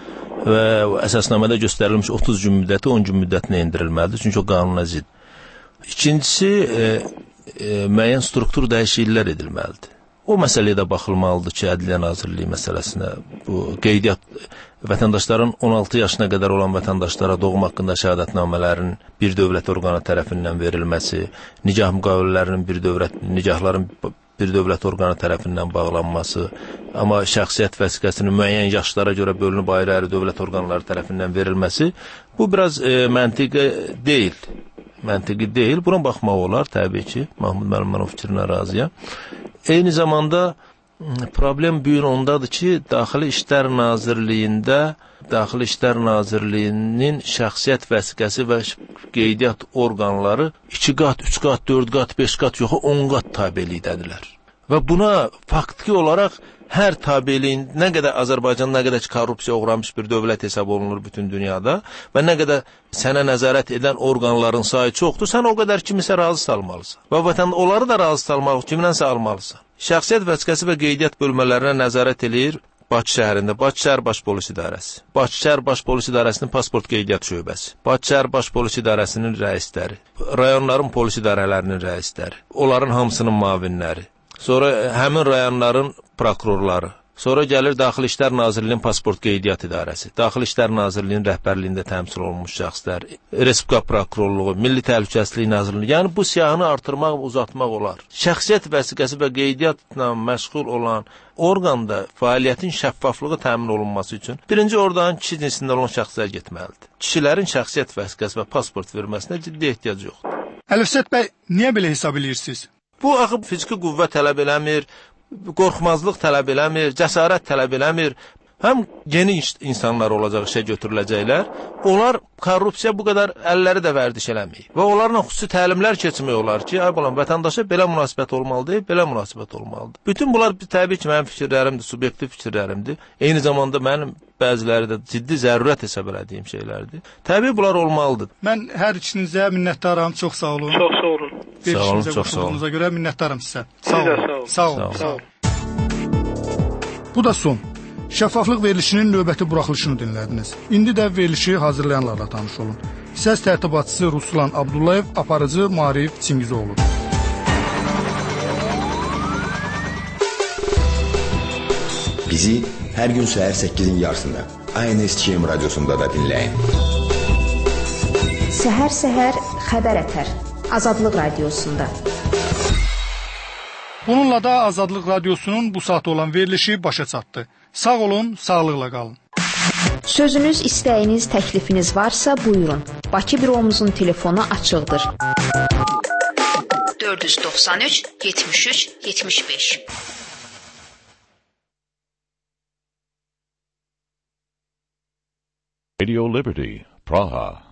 S20: Və əsasnamədə göstərilmiş otuz gün müddəti on gün müddətinə endirilməlidir, çünki o qanuna zidd. İkincisi, e, e, müəyyən struktur dəyişikliklər edilməlidir. O məsələyə də baxılmalıdır ki, Ədliyyə Nazirliyi məsələsinə, bu qeydiyyat vətəndaşların on altı yaşına qədər olan vətəndaşlara doğum haqqında şəhadətnamələrin bir dövlət orqanı tərəfindən verilməsi, nicah müqavilələrinin bir dövlət, nicahların bir dövlət orqanı tərəfindən bağlanması, amma şəxsiyyət vəsiqəsinin müəyyən yaşlara görə bölünüb ayrı-ayrı dövlət orqanları tərəfindən verilməsi, bu biraz e, məntiqi deyil. Məntiqi deyil. Buna baxmaq olar, təbii ki. Mahmud müəllim, mən o fikrinə razıyam. Eyni zamanda problem büyür ondadır ki, Daxili İşlər Nazirliyində, Daxili İşlər Nazirliyinin şəxsiyyət vəsiqəsi və qeydiyyat orqanları iki qat, üç qat, dörd qat, beş qat yox, on qat tabelikdədirlər. Və buna faktiki olaraq hər tabeliyin nə qədər Azərbaycan, nə qədər ki, korrupsiya uğramış bir dövlət hesab olunur bütün dünyada və nə qədər sənə nəzarət edən orqanların sayı çoxdur, sən o qədər kimisə razı salmalısan. Və vətən onları da razı salmaq kimdənsə almalısan. Şəxsiyyət vəsiqəsi və qeydiyyat bölmələrinə nəzarət eləyir Bakı şəhərində Bakı şəhər Baş Polis İdarəsi, Bakı şəhər Baş Polis İdarəsinin pasport qeydiyyat şöbəsi, Bakı şəhər Baş Polis İdarəsinin rəisləri, rayonların polis idarələrinin rəisləri, onların hamısının müavinləri. Sonra həmin rayonların prokurorları. Sonra gəlir Daxili İşlər Nazirliyinin pasport qeydiyyat idarəsi, Daxili İşlər Nazirliyinin rəhbərliyində təmsil olunmuş şəxslər, Respublika prokurorluğu, Milli Təhlükəsizlik Nazirliyi. Yəni bu siyahını artırmaq, uzatmaq olar. Şəxsiyyət vəsiqəsi və qeydiyyatla məşğul olan orqanda fəaliyyətin şəffaflığı təmin olunması üçün birinci oradan kişi cinsində olan şəxslər getməlidir. Kişilərin şəxsiyyət vəsiqəsi və pasport verməsinə ciddi ehtiyac yoxdur.
S8: Əlövsət bəy, niyə belə hesab edirsiniz?
S20: Bu axı fiziki qüvvə tələb eləmir, qorxmazlıq tələb eləmir, cəsarət tələb eləmir. Həm yeni insanlar olacaq, işə götürüləcəklər. Onlar korrupsiya bu qədər əlləri də vərdiş eləməyib. Və onlarla xüsusi təlimlər keçmək olar ki, ay balam, vətəndaşa belə münasibət olmalıdır, belə münasibət olmalıdır. Bütün bunlar təbii ki, mənim fikirlərimdir, subyektiv fikirlərimdir. Eyni zamanda mənim bəziləri də ciddi zərurət hesab elədiyim şeylərdir. Təbii bunlar olmalıdır.
S8: Mən hər ikinizə minnətdaram, çox sağ olun.
S21: Çox sağ olun.
S20: Sağ olun, çox sağ olun.
S8: Görə minnətdaram sizə. Sağ olun. Sağ olun. Sağ olun. Bu da son. Şəffaflıq verilişinin növbəti buraxılışını dinlədiniz. İndi də verilişi hazırlayanlarla tanış olun. Səs tərtibatçısı Ruslan Abdullayev, aparıcı Marif Çingizoğlu.
S13: Bizi hər gün səhər səkkizin yarısında A N S Ç M radiosunda da dinləyin.
S3: Səhər-səhər xəbər ətər Azadlıq radiosunda.
S8: Bununla da Azadlıq Radiosunun bu saat olan verilişi başa çatdı. Sağ olun, sağlıqla qalın.
S3: Sözünüz, istəyiniz, təklifiniz varsa buyurun. Bakı büromuzun telefonu açıqdır. dörd yüz doxsan üç yetmiş üç yetmiş beş.
S4: Radio Liberty, Praha.